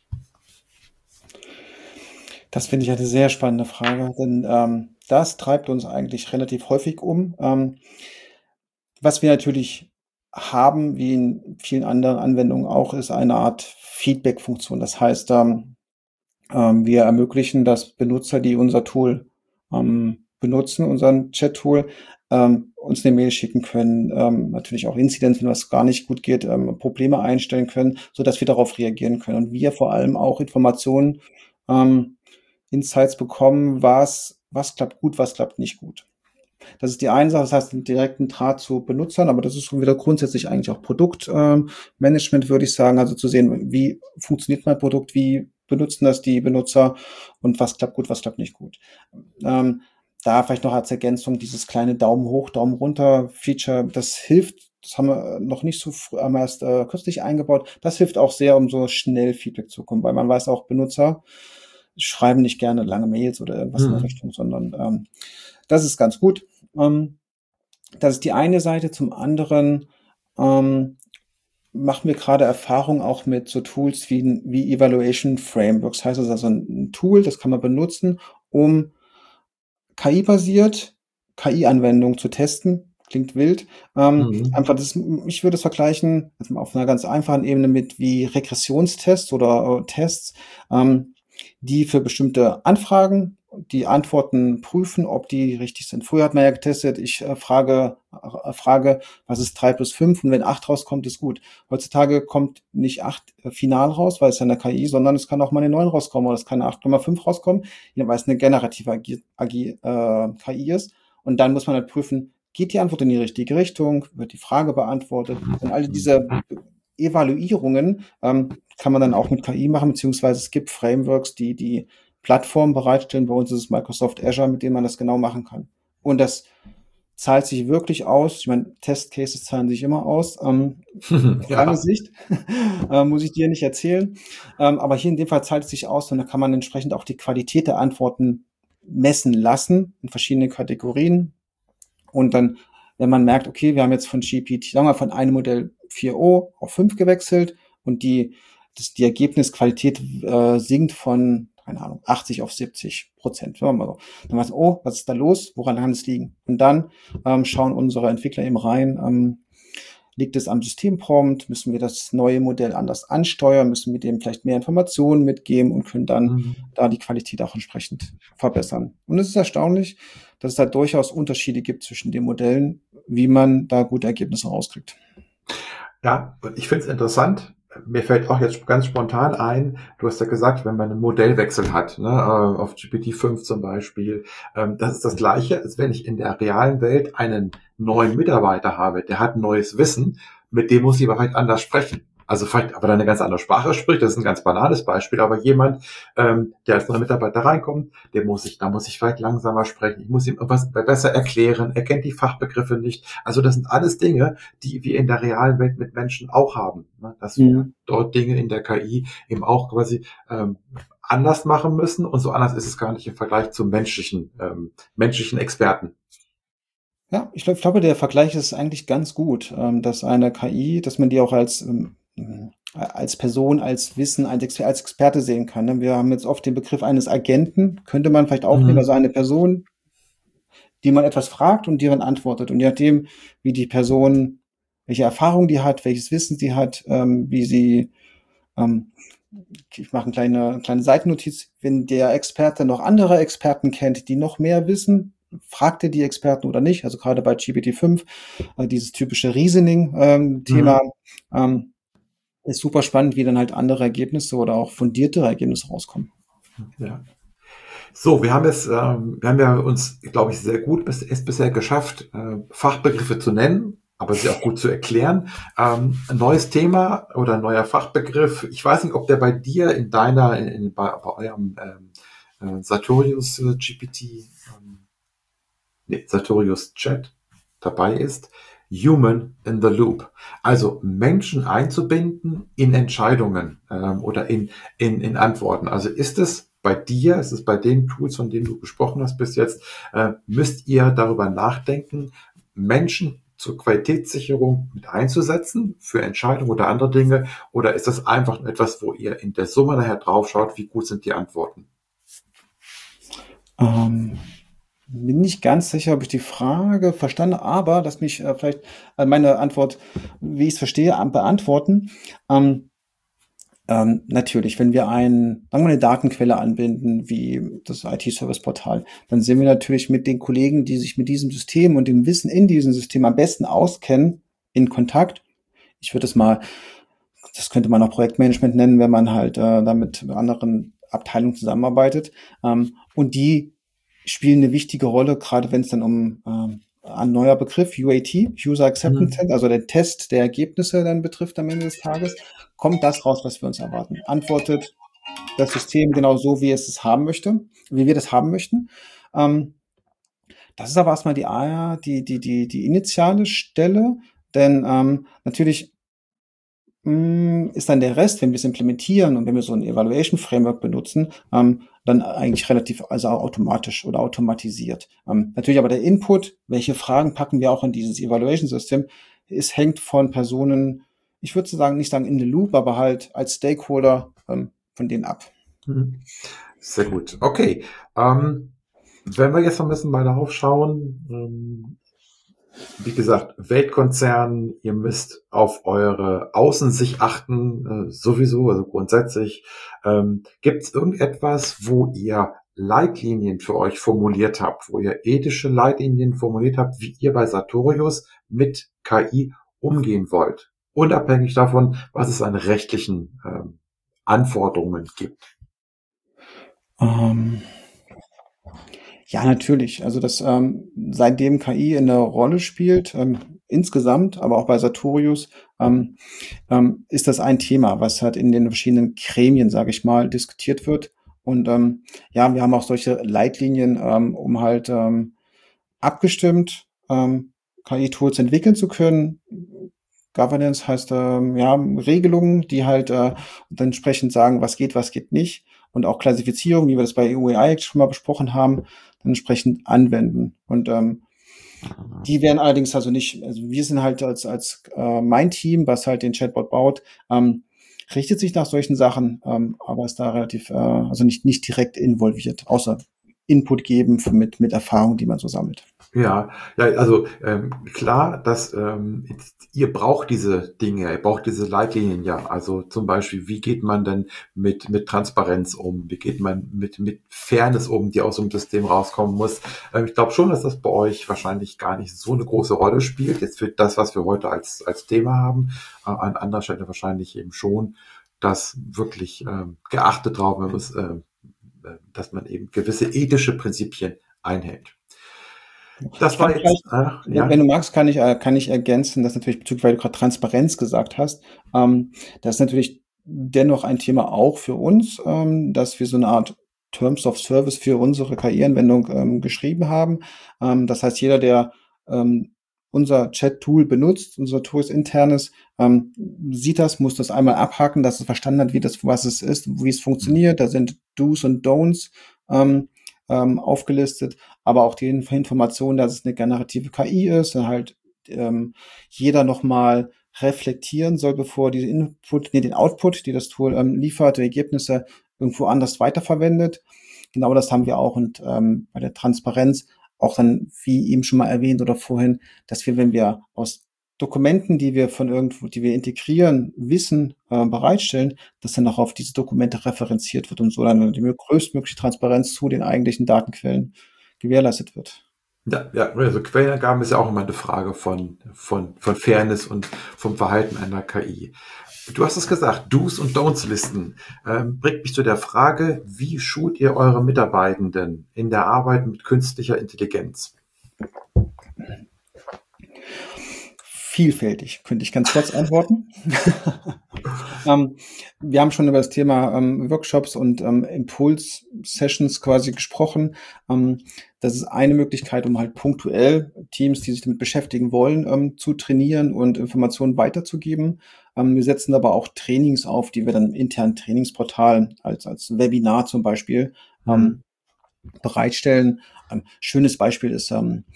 Das finde ich eine sehr spannende Frage, denn das treibt uns eigentlich relativ häufig um. Was wir natürlich haben, wie in vielen anderen Anwendungen auch, ist eine Art Feedback-Funktion. Das heißt, wir ermöglichen, dass Benutzer, die unser Tool benutzen, unseren Chat-Tool, uns eine Mail schicken können, natürlich auch Inzidenz, wenn was gar nicht gut geht, Probleme einstellen können, so dass wir darauf reagieren können. Und wir vor allem auch Informationen, ähm, Insights bekommen, was klappt gut, was klappt nicht gut. Das ist die eine Sache, das heißt, einen direkten Draht zu Benutzern, aber das ist schon wieder grundsätzlich eigentlich auch Produktmanagement, würde ich sagen. Also zu sehen, wie funktioniert mein Produkt, wie benutzen das die Benutzer und was klappt gut, was klappt nicht gut. Ähm, Da vielleicht noch als Ergänzung dieses kleine Daumen hoch, Daumen runter Feature, das hilft. Das haben wir noch nicht so haben wir erst kürzlich eingebaut. Das hilft auch sehr, um so schnell Feedback zu bekommen, weil man weiß auch, Benutzer schreiben nicht gerne lange Mails oder irgendwas in der Mhm. Richtung, sondern das ist ganz gut. Ähm, Das ist die eine Seite. Zum anderen ähm, machen wir gerade Erfahrung auch mit so Tools wie Evaluation Frameworks. Heißt es also ein Tool, das kann man benutzen, um KI-basiert KI-Anwendungen zu testen. Klingt wild. Mhm. Einfach ich würde es vergleichen, also auf einer ganz einfachen Ebene mit wie Regressionstests oder Tests, ähm, die für bestimmte Anfragen die Antworten prüfen, ob die richtig sind. Früher hat man ja getestet, ich frage, was ist 3 plus 5 und wenn 8 rauskommt, ist gut. Heutzutage kommt nicht 8 final raus, weil es ja eine KI, sondern es kann auch mal eine 9 rauskommen oder es kann eine 8,5 rauskommen, weil es eine generative KI ist. Und dann muss man halt prüfen, geht die Antwort in die richtige Richtung, wird die Frage beantwortet und all diese Evaluierungen kann man dann auch mit KI machen, beziehungsweise es gibt Frameworks, die Plattformen bereitstellen. Bei uns ist es Microsoft Azure, mit dem man das genau machen kann. Und das zahlt sich wirklich aus. Ich meine, Testcases zahlen sich immer aus. Auf lange Ja. Sicht muss ich dir nicht erzählen. Aber hier in dem Fall zahlt es sich aus und da kann man entsprechend auch die Qualität der Antworten messen lassen in verschiedenen Kategorien. Und dann, wenn man merkt, okay, wir haben jetzt von GPT, sagen wir mal, von einem Modell 4o auf 5 gewechselt und die Ergebnisqualität sinkt von, keine Ahnung, 80 auf 70%. Sagen wir mal so. Dann weiß man, oh, was ist da los? Woran kann es liegen? Und dann schauen unsere Entwickler eben rein, liegt es am Systemprompt? Müssen wir das neue Modell anders ansteuern? Müssen wir dem vielleicht mehr Informationen mitgeben und können dann da die Qualität auch entsprechend verbessern? Und es ist erstaunlich, dass es da durchaus Unterschiede gibt zwischen den Modellen, wie man da gute Ergebnisse rauskriegt. Ja, und ich finde es interessant. Mir fällt auch jetzt ganz spontan ein, du hast ja gesagt, wenn man einen Modellwechsel hat, ne, auf GPT-5 zum Beispiel, das ist das Gleiche, als wenn ich in der realen Welt einen neuen Mitarbeiter habe, der hat ein neues Wissen, mit dem muss ich aber vielleicht anders sprechen. Also vielleicht aber dann eine ganz andere Sprache spricht, das ist ein ganz banales Beispiel, aber jemand, der als neuer Mitarbeiter reinkommt, da muss ich vielleicht langsamer sprechen, ich muss ihm etwas besser erklären, er kennt die Fachbegriffe nicht. Also das sind alles Dinge, die wir in der realen Welt mit Menschen auch haben, ne? Dass wir dort Dinge in der KI eben auch quasi anders machen müssen und so anders ist es gar nicht im Vergleich zum menschlichen Experten. Ja, ich glaube, der Vergleich ist eigentlich ganz gut, dass eine KI, dass man die auch als Person, als Wissen, als Experte sehen kann. Ne? Wir haben jetzt oft den Begriff eines Agenten, könnte man vielleicht auch nehmen, also eine Person, die man etwas fragt und die man antwortet. Und je nachdem, wie die Person, welche Erfahrung die hat, welches Wissen sie hat, wie sie, ich mache eine kleine Seitennotiz, wenn der Experte noch andere Experten kennt, die noch mehr wissen, fragt er die Experten oder nicht? Also gerade bei GPT-5, dieses typische Reasoning-Thema, ist super spannend, wie dann halt andere Ergebnisse oder auch fundiertere Ergebnisse rauskommen. Ja. So, wir haben ja uns, glaube ich, sehr gut es bisher geschafft, Fachbegriffe zu nennen, aber sie auch gut zu erklären. Ein neues Thema oder ein neuer Fachbegriff. Ich weiß nicht, ob der bei dir bei eurem Sartorius GPT, Sartorius Chat dabei ist. Human in the Loop. Also Menschen einzubinden in Entscheidungen oder in Antworten. Also ist es bei den Tools, von denen du gesprochen hast bis jetzt, müsst ihr darüber nachdenken, Menschen zur Qualitätssicherung mit einzusetzen für Entscheidungen oder andere Dinge? Oder ist das einfach etwas, wo ihr in der Summe nachher drauf schaut, wie gut sind die Antworten? Bin nicht ganz sicher, ob ich die Frage verstanden, aber lass mich vielleicht meine Antwort, wie ich es verstehe, beantworten. Natürlich, wenn wir sagen wir eine Datenquelle anbinden, wie das IT-Service-Portal, dann sind wir natürlich mit den Kollegen, die sich mit diesem System und dem Wissen in diesem System am besten auskennen, in Kontakt. Das könnte man auch Projektmanagement nennen, wenn man halt damit mit anderen Abteilungen zusammenarbeitet. Und die spielen eine wichtige Rolle, gerade wenn es dann ein neuer Begriff, UAT, User Acceptance Test, also der Test der Ergebnisse dann betrifft am Ende des Tages, kommt das raus, was wir uns erwarten. Antwortet das System genau so, wie wir das haben möchten. Das ist aber erstmal die initiale Stelle, denn natürlich ist dann der Rest, wenn wir es implementieren und wenn wir so ein Evaluation Framework benutzen, dann eigentlich relativ, also automatisch oder automatisiert. Natürlich aber der Input, welche Fragen packen wir auch in dieses Evaluation System, hängt von Personen, ich würde nicht sagen in the loop, aber halt als Stakeholder von denen ab. Sehr gut. Okay. Wenn wir jetzt noch ein bisschen mal darauf schauen, wie gesagt, Weltkonzern, ihr müsst auf eure Außensicht achten, sowieso, also grundsätzlich. Gibt es irgendetwas, wo ihr Leitlinien für euch formuliert habt, wo ihr ethische Leitlinien formuliert habt, wie ihr bei Sartorius mit KI umgehen wollt? Unabhängig davon, was es an rechtlichen Anforderungen gibt. Ja, natürlich. Also das seitdem KI eine Rolle spielt, insgesamt, aber auch bei Sartorius, ist das ein Thema, was halt in den verschiedenen Gremien, sage ich mal, diskutiert wird. Und ja, wir haben auch solche Leitlinien, um halt abgestimmt KI-Tools entwickeln zu können. Governance heißt ja Regelungen, die halt dann entsprechend sagen, was geht nicht. Und auch Klassifizierung, wie wir das bei EUAI schon mal besprochen haben, dann entsprechend anwenden. Und die werden allerdings also nicht, also wir sind halt als mein Team, was halt den Chatbot baut, richtet sich nach solchen Sachen, aber ist da relativ, also nicht direkt involviert, außer Input geben mit Erfahrung, die man so sammelt. Ja, ja, also klar, dass ihr braucht diese Dinge, ihr braucht diese Leitlinien ja. Also zum Beispiel, wie geht man denn mit Transparenz um? Wie geht man mit Fairness um, die aus so einem System rauskommen muss? Ich glaube schon, dass das bei euch wahrscheinlich gar nicht so eine große Rolle spielt. Jetzt für das, was wir heute als Thema haben, an anderer Stelle wahrscheinlich eben schon, dass wirklich geachtet drauf muss, dass man eben gewisse ethische Prinzipien einhält. Das Ich kann war jetzt, vielleicht, wenn ja. du magst, kann ich ergänzen, dass natürlich bezüglich, weil du gerade Transparenz gesagt hast, das ist natürlich dennoch ein Thema auch für uns, dass wir so eine Art Terms of Service für unsere KI-Anwendung geschrieben haben. Das heißt, jeder, der unser Chat-Tool benutzt, unser Tool ist internes, sieht das, muss das einmal abhaken, dass es verstanden hat, was es ist, wie es funktioniert. Da sind Do's und Don'ts aufgelistet, aber auch die Information, dass es eine generative KI ist, und halt jeder nochmal reflektieren soll, bevor die den Output, die das Tool liefert, die Ergebnisse irgendwo anders weiterverwendet. Genau das haben wir auch und bei der Transparenz auch dann, wie eben schon mal erwähnt oder vorhin, dass wir, wenn wir aus Dokumenten, die wir von irgendwo, die wir integrieren, Wissen bereitstellen, dass dann auch auf diese Dokumente referenziert wird und so dann die größtmögliche Transparenz zu den eigentlichen Datenquellen gewährleistet wird. Ja, ja, also Quellenangaben ist ja auch immer eine Frage von Fairness und vom Verhalten einer KI. Du hast es gesagt, Do's und Don'ts Listen. Bringt mich zu der Frage, wie schult ihr eure Mitarbeitenden in der Arbeit mit künstlicher Intelligenz? Vielfältig, könnte ich ganz kurz antworten. Wir haben schon über das Thema Workshops und Impuls-Sessions quasi gesprochen. Das ist eine Möglichkeit, um halt punktuell Teams, die sich damit beschäftigen wollen, zu trainieren und Informationen weiterzugeben. Wir setzen aber auch Trainings auf, die wir dann im internen Trainingsportal als Webinar zum Beispiel bereitstellen. Schönes Beispiel ist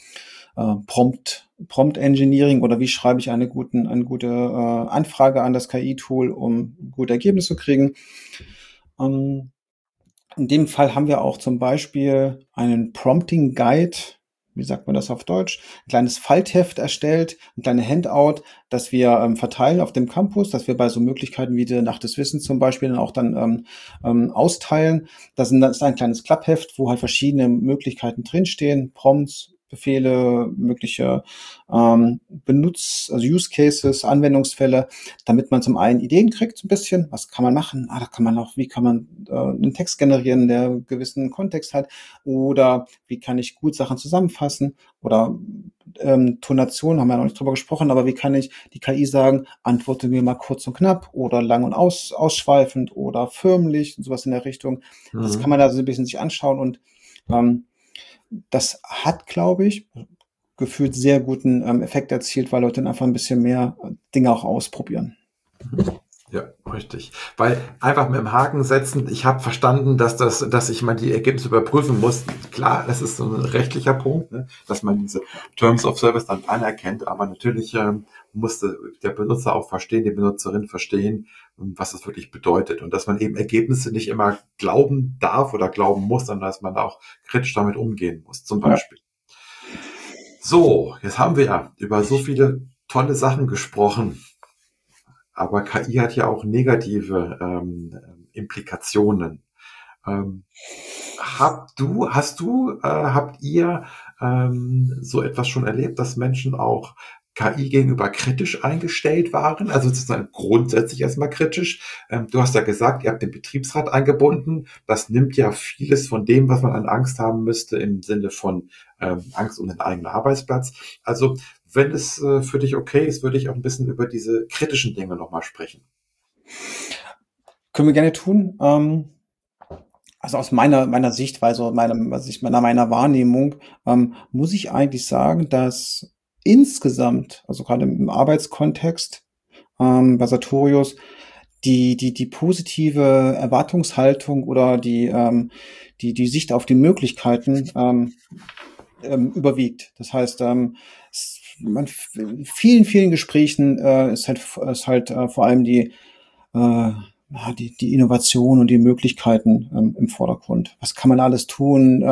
Prompt Engineering oder wie schreibe ich eine gute Anfrage an das KI-Tool, um gute Ergebnisse zu kriegen. In dem Fall haben wir auch zum Beispiel einen Prompting Guide, wie sagt man das auf Deutsch, ein kleines Faltheft erstellt, ein kleines Handout, das wir verteilen auf dem Campus, dass wir bei so Möglichkeiten wie der Nacht des Wissens zum Beispiel dann auch dann austeilen. Das ist ein kleines Klappheft, wo halt verschiedene Möglichkeiten drinstehen, Prompts, Befehle, mögliche also Use Cases, Anwendungsfälle, damit man zum einen Ideen kriegt, so ein bisschen, was kann man machen, da kann man auch, wie kann man einen Text generieren, der einen gewissen Kontext hat, oder wie kann ich gut Sachen zusammenfassen, oder Tonation, haben wir noch nicht drüber gesprochen, aber wie kann ich die KI sagen, antworte mir mal kurz und knapp, oder lang und ausschweifend, oder förmlich, und sowas in der Richtung. Das kann man da so ein bisschen sich anschauen und das hat, glaube ich, gefühlt sehr guten Effekt erzielt, weil Leute dann einfach ein bisschen mehr Dinge auch ausprobieren. Ja, richtig. Weil einfach mit dem Haken setzen, ich habe verstanden, dass ich mal die Ergebnisse überprüfen muss. Klar, das ist so ein rechtlicher Punkt, ne, dass man diese Terms of Service dann anerkennt, aber natürlich musste der Benutzer auch verstehen, die Benutzerin verstehen, was das wirklich bedeutet und dass man eben Ergebnisse nicht immer glauben darf oder glauben muss, sondern dass man auch kritisch damit umgehen muss, zum Beispiel. So, jetzt haben wir ja über so viele tolle Sachen gesprochen. Aber KI hat ja auch negative Implikationen. Habt ihr so etwas schon erlebt, dass Menschen auch KI gegenüber kritisch eingestellt waren? Also sozusagen grundsätzlich erstmal kritisch. Du hast ja gesagt, ihr habt den Betriebsrat eingebunden. Das nimmt ja vieles von dem, was man an Angst haben müsste im Sinne von Angst um den eigenen Arbeitsplatz. Also wenn es für dich okay ist, würde ich auch ein bisschen über diese kritischen Dinge nochmal sprechen. Können wir gerne tun. Also aus meiner Sichtweise, meiner Wahrnehmung, muss ich eigentlich sagen, dass insgesamt, also gerade im Arbeitskontext, bei Sartorius, die positive Erwartungshaltung oder die Sicht auf die Möglichkeiten überwiegt. Das heißt, in vielen Gesprächen ist halt vor allem die Innovation und die Möglichkeiten im Vordergrund. Was kann man alles tun?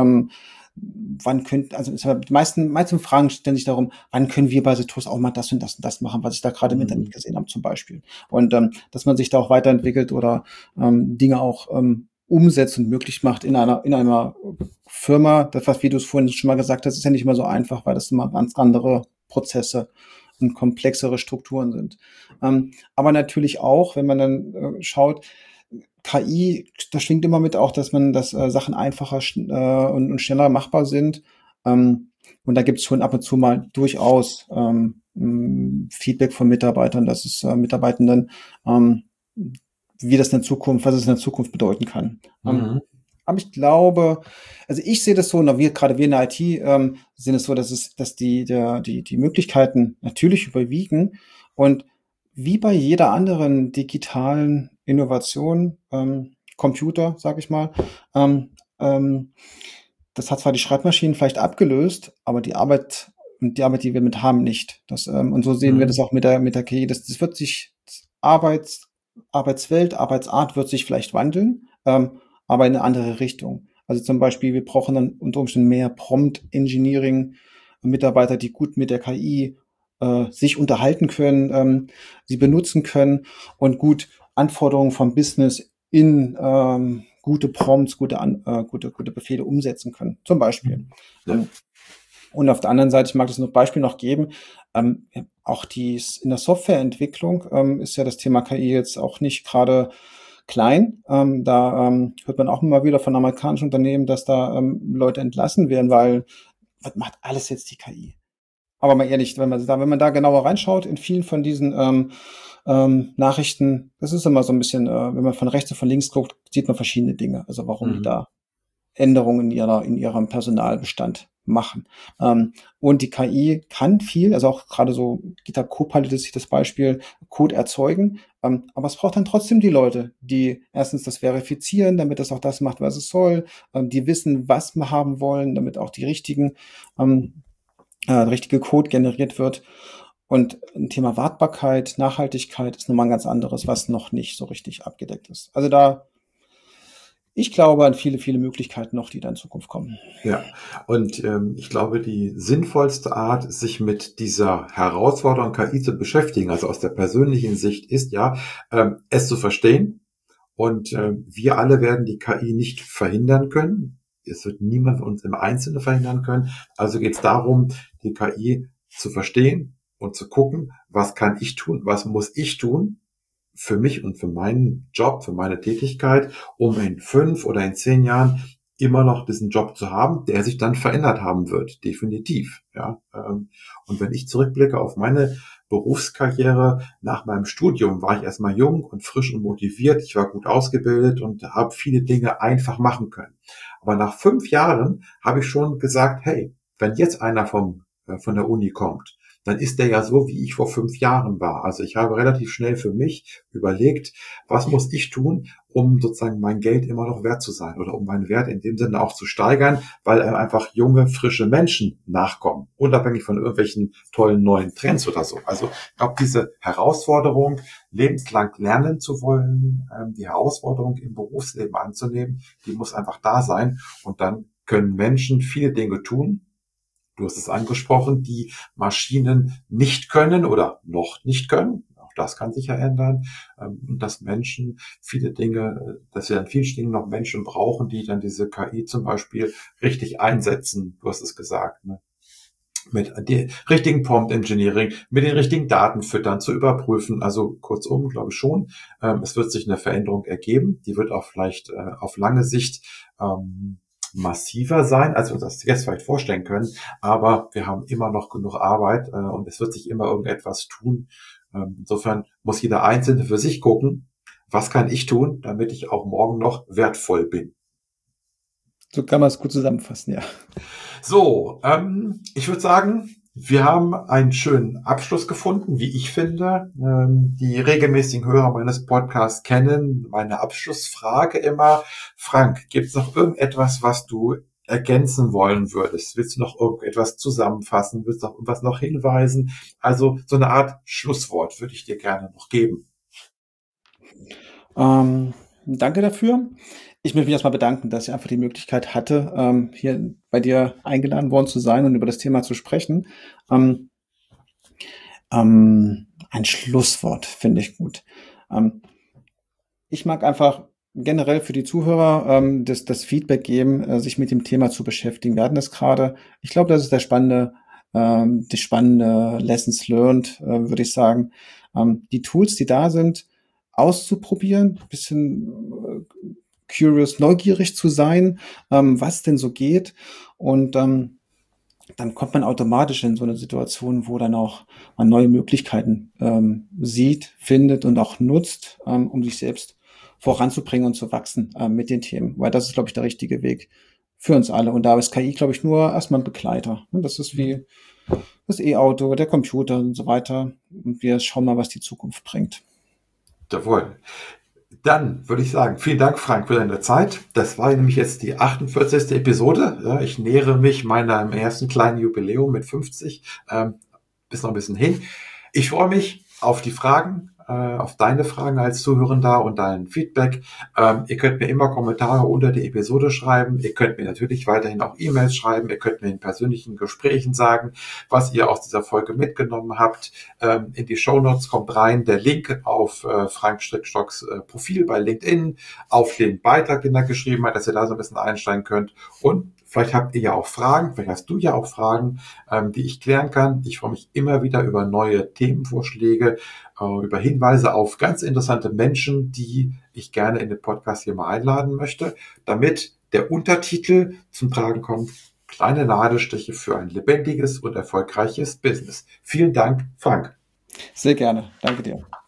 Die meisten Fragen stellen sich darum, wann können wir bei Citrus auch mal das und das und das machen, was ich da gerade im Internet gesehen habe zum Beispiel. Und dass man sich da auch weiterentwickelt oder Dinge auch umsetzt und möglich macht in einer Firma. Das, was, wie du es vorhin schon mal gesagt hast, ist ja nicht immer so einfach, weil das immer ganz andere Prozesse und komplexere Strukturen sind. Aber natürlich auch, wenn man dann schaut, KI, da schwingt immer mit auch, dass Sachen einfacher und schneller machbar sind. Und da gibt es schon ab und zu mal durchaus Feedback von Mitarbeitern, dass es Mitarbeitenden, wie das in der Zukunft, was es in der Zukunft bedeuten kann. Aber ich glaube, also ich sehe das so, und wir in der IT sehen es so, dass die Möglichkeiten natürlich überwiegen und wie bei jeder anderen digitalen Innovation, Computer, sag ich mal, das hat zwar die Schreibmaschinen vielleicht abgelöst, aber die wir mit haben, nicht. Und so sehen wir das auch mit der KI. Das wird sich Arbeitswelt, Arbeitsart wird sich vielleicht wandeln, aber in eine andere Richtung. Also zum Beispiel, wir brauchen dann unter Umständen mehr Prompt Engineering Mitarbeiter, die gut mit der KI sich unterhalten können, sie benutzen können und gut Anforderungen vom Business in gute Prompts, gute Befehle umsetzen können, zum Beispiel. Ja. Und auf der anderen Seite, ich mag das noch Beispiel noch geben, auch in der Softwareentwicklung ist ja das Thema KI jetzt auch nicht gerade klein. Da hört man auch immer wieder von amerikanischen Unternehmen, dass da Leute entlassen werden, weil was macht alles jetzt die KI? Aber mal ehrlich, wenn man da genauer reinschaut, in vielen von diesen Nachrichten, das ist immer so ein bisschen, wenn man von rechts und von links guckt, sieht man verschiedene Dinge. Also warum die da Änderungen in ihrem Personalbestand machen. Und die KI kann viel, also auch gerade so GitHub Copilot ist das Beispiel, Code erzeugen, aber es braucht dann trotzdem die Leute, die erstens das verifizieren, damit das auch das macht, was es soll, die wissen, was wir haben wollen, damit auch richtige Code generiert wird. Und ein Thema Wartbarkeit, Nachhaltigkeit ist nochmal ein ganz anderes, was noch nicht so richtig abgedeckt ist. Also ich glaube an viele Möglichkeiten noch, die da in Zukunft kommen. Ja, und ich glaube, die sinnvollste Art, sich mit dieser Herausforderung KI zu beschäftigen, also aus der persönlichen Sicht, ist ja, es zu verstehen. Und wir alle werden die KI nicht verhindern können. Es wird niemand von uns im Einzelnen verhindern können. Also geht es darum, die KI zu verstehen und zu gucken, was kann ich tun, was muss ich tun für mich und für meinen Job, für meine Tätigkeit, um in 5 oder in 10 Jahren immer noch diesen Job zu haben, der sich dann verändert haben wird, definitiv. Ja. Und wenn ich zurückblicke auf meine Berufskarriere nach meinem Studium, war ich erstmal jung und frisch und motiviert. Ich war gut ausgebildet und habe viele Dinge einfach machen können. Aber nach 5 Jahren habe ich schon gesagt, hey, wenn jetzt einer von der Uni kommt, dann ist der ja so, wie ich vor 5 Jahren war. Also ich habe relativ schnell für mich überlegt, was muss ich tun, um sozusagen mein Geld immer noch wert zu sein oder um meinen Wert in dem Sinne auch zu steigern, weil einfach junge, frische Menschen nachkommen, unabhängig von irgendwelchen tollen neuen Trends oder so. Also ich glaube, diese Herausforderung, lebenslang lernen zu wollen, die Herausforderung im Berufsleben anzunehmen, die muss einfach da sein und dann können Menschen viele Dinge tun. Du hast es angesprochen, die Maschinen nicht können oder noch nicht können. Auch das kann sich ja ändern. Und dass Menschen viele Dinge, dass wir an vielen Dingen noch Menschen brauchen, die dann diese KI zum Beispiel richtig einsetzen. Du hast es gesagt, ne? Mit dem richtigen Prompt Engineering, mit den richtigen Daten füttern, zu überprüfen. Also kurzum, glaube ich schon, es wird sich eine Veränderung ergeben. Die wird auch vielleicht auf lange Sicht massiver sein, als wir uns das jetzt vielleicht vorstellen können. Aber wir haben immer noch genug Arbeit und es wird sich immer irgendetwas tun. Insofern muss jeder Einzelne für sich gucken, was kann ich tun, damit ich auch morgen noch wertvoll bin. So kann man es gut zusammenfassen, ja. So, ich würde sagen, wir haben einen schönen Abschluss gefunden, wie ich finde. Die regelmäßigen Hörer meines Podcasts kennen meine Abschlussfrage immer. Frank, gibt es noch irgendetwas, was du ergänzen wollen würdest? Willst du noch irgendetwas zusammenfassen? Willst du noch irgendwas noch hinweisen? Also so eine Art Schlusswort würde ich dir gerne noch geben. Danke dafür. Ich möchte mich erstmal bedanken, dass ich einfach die Möglichkeit hatte, hier bei dir eingeladen worden zu sein und über das Thema zu sprechen. Ein Schlusswort finde ich gut. Ich mag einfach generell für die Zuhörer das Feedback geben, sich mit dem Thema zu beschäftigen. Wir hatten das gerade. Ich glaube, das ist die spannende Lessons learned, würde ich sagen. Die Tools, die da sind, auszuprobieren, ein bisschen curious, neugierig zu sein, was denn so geht. Und dann kommt man automatisch in so eine Situation, wo dann auch man neue Möglichkeiten sieht, findet und auch nutzt, um sich selbst voranzubringen und zu wachsen mit den Themen. Weil das ist, glaube ich, der richtige Weg für uns alle. Und da ist KI, glaube ich, nur erstmal ein Begleiter. Das ist wie das E-Auto, der Computer und so weiter. Und wir schauen mal, was die Zukunft bringt. Jawohl. Dann würde ich sagen, vielen Dank, Frank, für deine Zeit. Das war nämlich jetzt die 48. Episode. Ja, ich nähere mich meinem ersten kleinen Jubiläum mit 50. Bis noch ein bisschen hin. Ich freue mich auf die Fragen, auf deine Fragen als Zuhörender und dein Feedback. Ihr könnt mir immer Kommentare unter die Episode schreiben. Ihr könnt mir natürlich weiterhin auch E-Mails schreiben. Ihr könnt mir in persönlichen Gesprächen sagen, was ihr aus dieser Folge mitgenommen habt. In die Shownotes kommt rein der Link auf Frank Strickstocks Profil bei LinkedIn, auf den Beitrag, den er geschrieben hat, dass ihr da so ein bisschen einsteigen könnt. Und vielleicht habt ihr ja auch Fragen, vielleicht hast du ja auch Fragen, die ich klären kann. Ich freue mich immer wieder über neue Themenvorschläge, über Hinweise auf ganz interessante Menschen, die ich gerne in den Podcast hier mal einladen möchte, damit der Untertitel zum Tragen kommt: Kleine Nadelstiche für ein lebendiges und erfolgreiches Business. Vielen Dank, Frank. Sehr gerne. Danke dir.